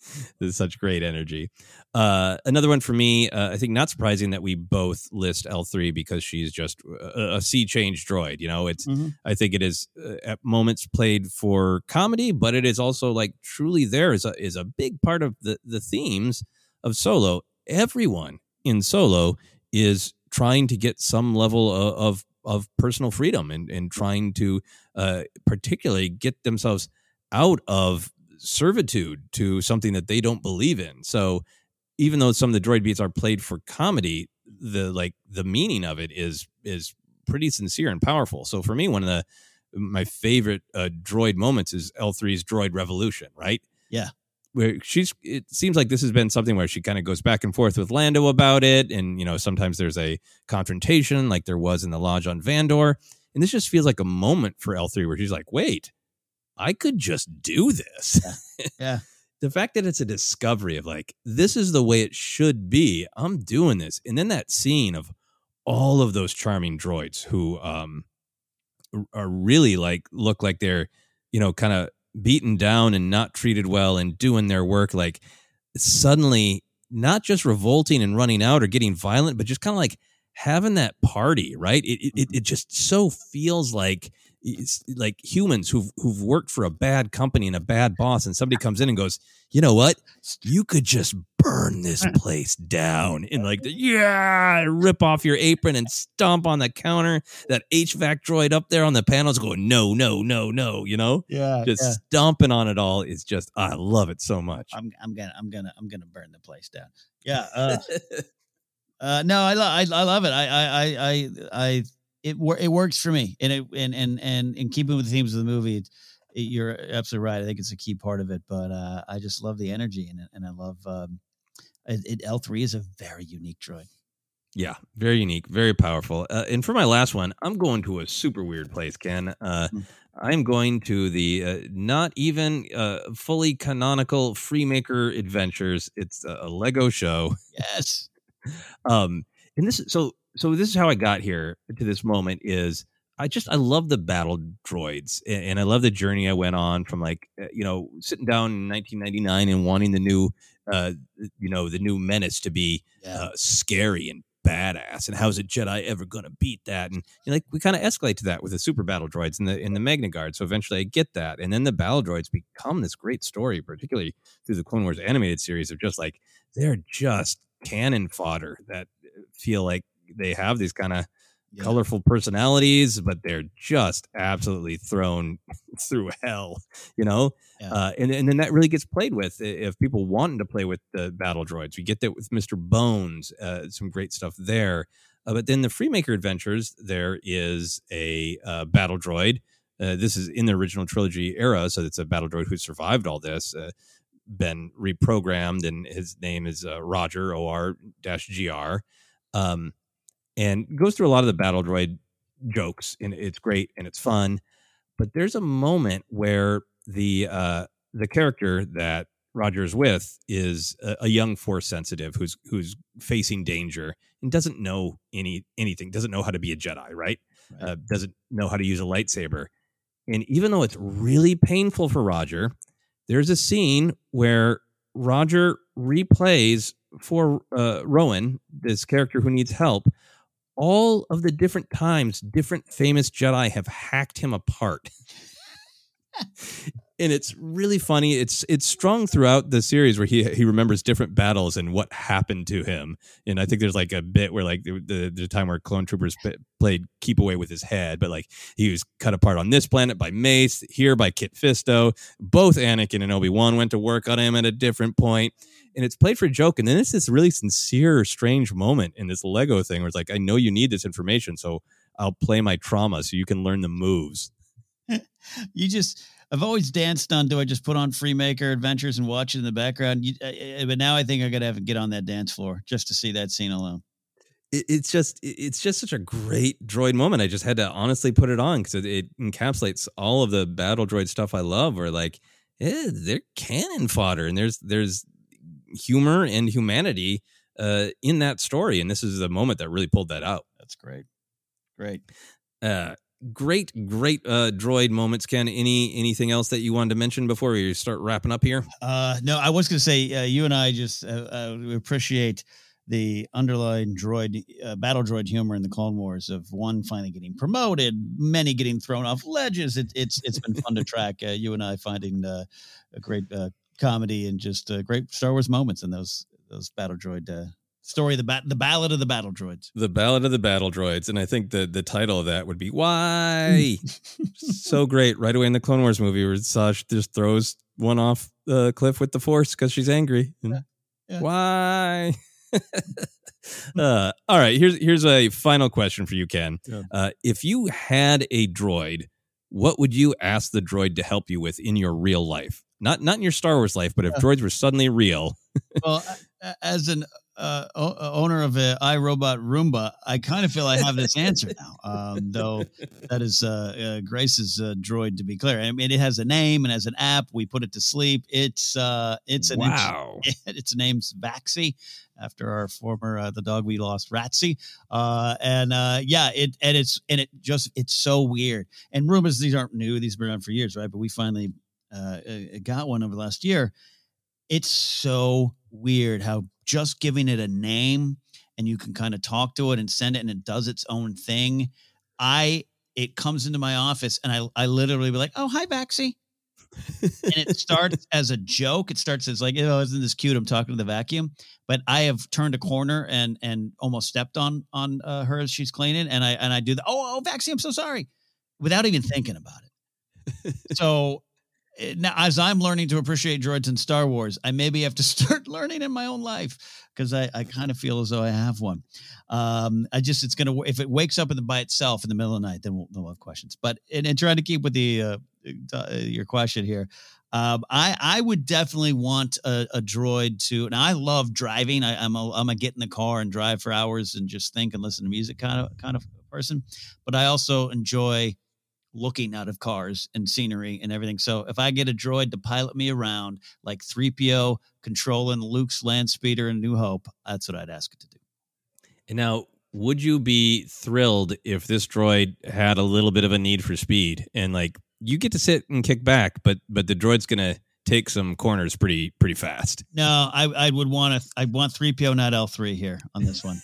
There's such great energy. Uh, another one for me, uh, I think not surprising that we both list L three because she's just a, a sea change droid. You know, it's, mm-hmm. I think it is uh, at moments played for comedy, but it is also like truly there is a, is a big part of the, the themes of Solo. Everyone in Solo is trying to get some level of, of, of personal freedom and, and trying to uh, particularly get themselves out of servitude to something that they don't believe in. So even though some of the droid beats are played for comedy, the like the meaning of it is is pretty sincere and powerful. So for me, one of the my favorite uh, droid moments is L three's droid revolution, right? Yeah. Where she's, it seems like this has been something where she kind of goes back and forth with Lando about it. And, you know, sometimes there's a confrontation like there was in the Lodge on Vandor. And this just feels like a moment for L three where she's like, wait, I could just do this. Yeah. yeah. The fact that it's a discovery of like, this is the way it should be. I'm doing this. And then that scene of all of those charming droids who um, are really like, look like they're, you know, kind of beaten down and not treated well and doing their work, like suddenly not just revolting and running out or getting violent, but just kind of like having that party, right? It it it just so feels like it's like humans who've who've worked for a bad company and a bad boss, and somebody comes in and goes, you know what? You could just burn this place down, and like, the, yeah, rip off your apron and stomp on the counter. That H V A C droid up there on the panels going, no, no, no, no. You know, yeah, just yeah. stomping on it all is just, I love it so much. I'm I'm gonna I'm gonna I'm gonna burn the place down. Yeah. Uh, uh, no, I, lo- I I love it. I I I I it wor- it works for me, and it and and and in keeping with the themes of the movie. It, it, you're absolutely right. I think it's a key part of it, but uh, I just love the energy in it, and I love um, it, it, L three is a very unique droid. Yeah, very unique, very powerful. Uh, and for my last one, I'm going to a super weird place, Ken. Uh, mm-hmm. I'm going to the uh, not even uh, fully canonical Freemaker Adventures. It's a, a Lego show. Yes. um, and this is so. So this is how I got here to this moment. Is I just I love the battle droids, and, and I love the journey I went on from like you know sitting down in nineteen ninety-nine and wanting the new uh, you know the new Menace to be yeah. uh, scary and badass, and how's a Jedi ever gonna beat that? And you know, like we kind of escalate to that with the super battle droids and the in the Magna Guard. So eventually I get that, and then the battle droids become this great story, particularly through the Clone Wars animated series of just like they're just cannon fodder that feel like they have these kind of yeah. colorful personalities, but they're just absolutely thrown through hell, you know? Yeah. Uh, and, and then that really gets played with if people wanting to play with the battle droids. We get that with Mister Bones, uh, some great stuff there. Uh, but then the Freemaker Adventures, there is a uh, battle droid. Uh, this is in the original trilogy era, so it's a battle droid who survived all this, uh, been reprogrammed, and his name is uh, Roger, O R G R. Um, and goes through a lot of the battle droid jokes, and it's great and it's fun. But there's a moment where the uh, the character that Roger is with is a, a young Force sensitive who's who's facing danger and doesn't know any anything, doesn't know how to be a Jedi, right? right. Uh, doesn't know how to use a lightsaber. And even though it's really painful for Roger, there's a scene where Roger replays for uh, Rowan, this character who needs help, all of the different times different famous Jedi have hacked him apart. And it's really funny. It's it's strung throughout the series where he he remembers different battles and what happened to him. And I think there's like a bit where like the the, the time where Clone Troopers p- played Keep Away with his head, but like he was cut apart on this planet by Mace, here by Kit Fisto. Both Anakin and Obi-Wan went to work on him at a different point. And it's played for a joke. And then it's this really sincere, strange moment in this Lego thing where it's like, I know you need this information, so I'll play my trauma so you can learn the moves. You just, I've always danced on, do I just put on Freemaker Adventures and watch it in the background? You, uh, but now I think I got to have to get on that dance floor just to see that scene alone. It, it's just, it's just such a great droid moment. I just had to honestly put it on because it, it encapsulates all of the battle droid stuff I love. Where like, eh, they're cannon fodder, and there's there's humor and humanity uh, in that story, and this is the moment that really pulled that out. That's great, great. Uh, great, great uh, droid moments, Ken. Any anything else that you wanted to mention before we start wrapping up here? Uh, no, I was going to say uh, you and I just uh, uh, we appreciate the underlying droid uh, battle droid humor in the Clone Wars of one finally getting promoted, many getting thrown off ledges. It, it's it's been fun to track. Uh, you and I finding uh, a great uh, comedy and just uh, great Star Wars moments in those those battle droid. Uh, Story, the ba- the Ballad of the Battle Droids. The Ballad of the Battle Droids. And I think the, the title of that would be Why? So great. Right away in the Clone Wars movie where Sash just throws one off the cliff with the Force because she's angry. And yeah. Yeah. Why? uh, all right. Here's, here's a final question for you, Ken. Yeah. Uh, if you had a droid, what would you ask the droid to help you with in your real life? Not, not in your Star Wars life, but if Yeah. droids were suddenly real. Well, as an uh, o- owner of a iRobot Roomba, I kind of feel I have this answer now. Um, though that is uh, uh, Grace's uh, droid, to be clear. I mean, it has a name and has an app. We put it to sleep. It's uh, it's an Wow. int- its name's Vaxi, after our former uh, the dog we lost, Ratsy. Uh, and uh, yeah, it and it's and it just it's so weird. And Roombas, these aren't new; these have been around for years, right? But we finally uh, got one over the last year. It's so weird how just giving it a name and you can kind of talk to it and send it and it does its own thing. I, it comes into my office and I, I literally be like, oh, hi, Baxi. And it starts as a joke. It starts as like, oh, isn't this cute? I'm talking to the vacuum. But I have turned a corner and, and almost stepped on, on uh, her as she's cleaning. And I, and I do the, oh, oh, Baxi, I'm so sorry, without even thinking about it. So, now, as I'm learning to appreciate droids in Star Wars, I maybe have to start learning in my own life because I, I kind of feel as though I have one. Um, I just, it's going to, if it wakes up in the, by itself in the middle of the night, then we'll, then we'll have questions. But, and, and trying to keep with the, uh, uh, your question here, um, I, I would definitely want a, a droid to, and I love driving. I, I'm a, I'm a get in the car and drive for hours and just think and listen to music kind of, kind of person. But I also enjoy looking out of cars and scenery and everything. So if I get a droid to pilot me around like three P O controlling Luke's land speeder in New Hope, that's what I'd ask it to do. And now, would you be thrilled if this droid had a little bit of a need for speed and like you get to sit and kick back, but but the droid's going to take some corners pretty pretty fast? No, I I would want to. I want three P O, not L three here on this one.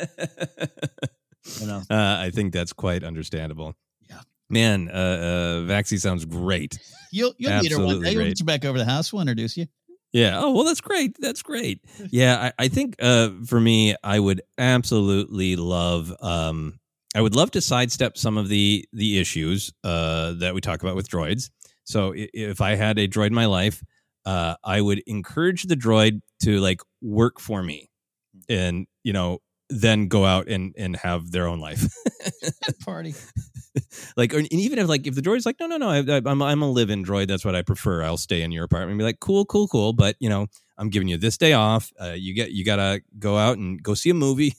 You know, uh, I think that's quite understandable. Yeah. Man, uh, uh, Vaxi sounds great. You'll you'll meet her one Absolutely day. You'll great. get you back over the house. We'll introduce you. Yeah. Oh, well, that's great. That's great. Yeah, I, I think uh, for me, I would absolutely love. Um, I would love to sidestep some of the the issues uh, that we talk about with droids. So i- if I had a droid in my life, uh, I would encourage the droid to like work for me, and you know, then go out and and have their own life. Party. Like, or, and even if like if the droid's like, no, no, no, I, I, I'm I'm a live-in droid. That's what I prefer. I'll stay in your apartment. And be like, cool, cool, cool. But you know, I'm giving you this day off. Uh, you get you gotta go out and go see a movie.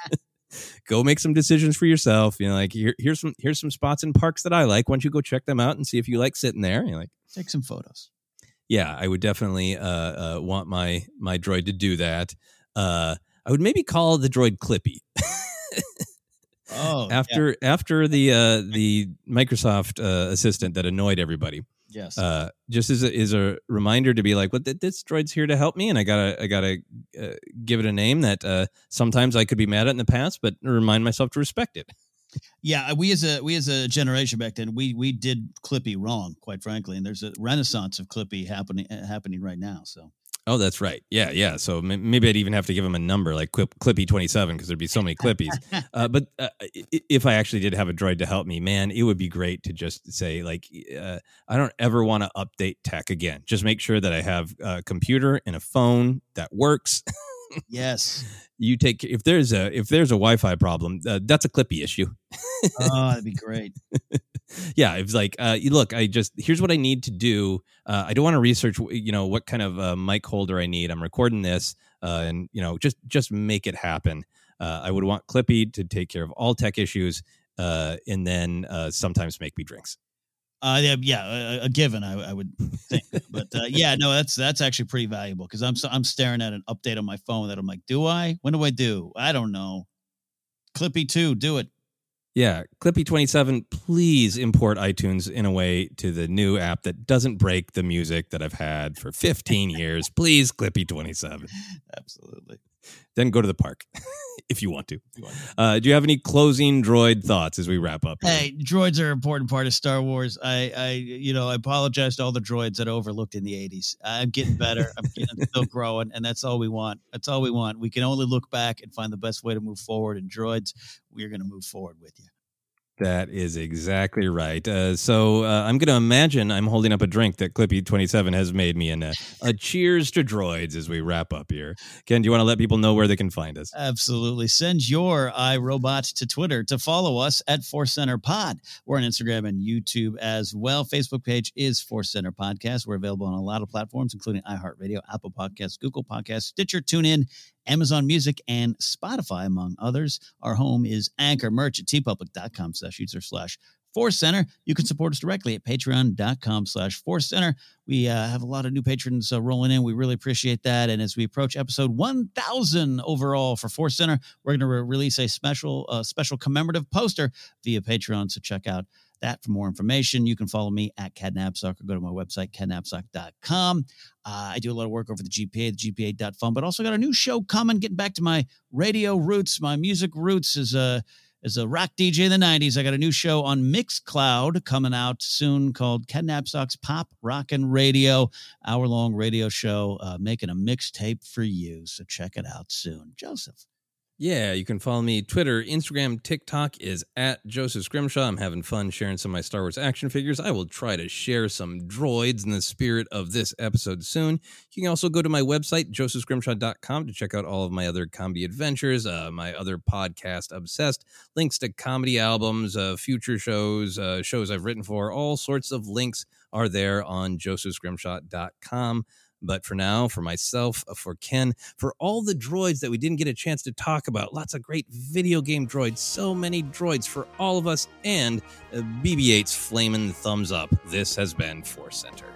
Go make some decisions for yourself. You know, like here, here's some here's some spots in parks that I like. Why don't you go check them out and see if you like sitting there? You're like, Take some photos. yeah, I would definitely uh, uh, want my my droid to do that. Uh, I would maybe call the droid Clippy. Oh, after after the uh, the Microsoft uh, assistant that annoyed everybody. Yes. Uh, just as a, is a reminder to be like, what, this droid's here to help me, and I gotta I gotta uh, give it a name that uh, sometimes I could be mad at in the past, but remind myself to respect it. Yeah, we as a we as a generation back then, we we did Clippy wrong, quite frankly, and there's a renaissance of Clippy happening happening right now. So. Oh, that's right. Yeah, yeah. So m- maybe I'd even have to give him a number like Clip- Clippy twenty-seven because there'd be so many Clippies. uh, but uh, i- if I actually did have a droid to help me, man, it would be great to just say like, uh, I don't ever want to update tech again. Just make sure that I have a computer and a phone that works. Yes. You take if there's a if there's a Wi-Fi problem, uh, that's a Clippy issue. Oh, that'd be great. Yeah, it's like, uh, you look, I just here's what I need to do. Uh, I don't want to research, you know, what kind of uh, mic holder I need. I'm recording this, uh, and you know, just just make it happen. Uh, I would want Clippy to take care of all tech issues, uh, and then uh, sometimes make me drinks. Uh, yeah, yeah, a, a given, I, I would think, but uh, yeah, no, that's that's actually pretty valuable because I'm so, I'm staring at an update on my phone that I'm like, do I? When do I do? I don't know. Clippy two, do it. Yeah, Clippy twenty-seven, please import iTunes in a way to the new app that doesn't break the music that I've had for fifteen years. Please, Clippy twenty-seven. Absolutely. Then go to the park if you want to. Uh, do you have any closing droid thoughts as we wrap up? Hey, droids are an important part of Star Wars. I, I, you know, I apologize to all the droids that I overlooked in the eighties. I'm getting better. I'm, getting, I'm still growing, and that's all we want. That's all we want. We can only look back and find the best way to move forward. And droids, we're going to move forward with you. That is exactly right. Uh, so uh, I'm going to imagine I'm holding up a drink that Clippy twenty-seven has made me, and a, a cheers to droids as we wrap up here. Ken, do you want to let people know where they can find us? Absolutely. Send your iRobot to Twitter to follow us at Force Center Pod. We're on Instagram and YouTube as well. Facebook page is Force Center Podcast. We're available on a lot of platforms, including iHeartRadio, Apple Podcasts, Google Podcasts, Stitcher, TuneIn, Amazon Music, and Spotify, among others. Our home is Anchor Merch at tpublic.com slash user slash Force Center. You can support us directly at patreon.com slash Force Center. We uh, have a lot of new patrons uh, rolling in. We really appreciate that. And as we approach episode one thousand overall for Force Center, we're going to re- release a special, uh, special commemorative poster via Patreon. So check out that for more information. You can follow me at Cadnapsock or go to my website, cadnapsock dot com. Uh, I do a lot of work over the G P A, the G P A dot fun, but also got a new show coming, getting back to my radio roots. My music roots as a, as a rock D J in the nineties. I got a new show on Mixcloud coming out soon called Cadnapsock's Pop Rockin' Radio, hour-long radio show, uh, making a mixtape for you. So check it out soon. Joseph. Yeah, you can follow me Twitter, Instagram, TikTok is at Joseph Scrimshaw. I'm having fun sharing some of my Star Wars action figures. I will try to share some droids in the spirit of this episode soon. You can also go to my website, joseph scrimshaw dot com, to check out all of my other comedy adventures, uh, my other podcast, Obsessed, links to comedy albums, uh, future shows, uh, shows I've written for. All sorts of links are there on joseph scrimshaw dot com. But for now, for myself, for Ken, for all the droids that we didn't get a chance to talk about, lots of great video game droids, so many droids for all of us, and B B eight's flaming thumbs up. This has been Force Center.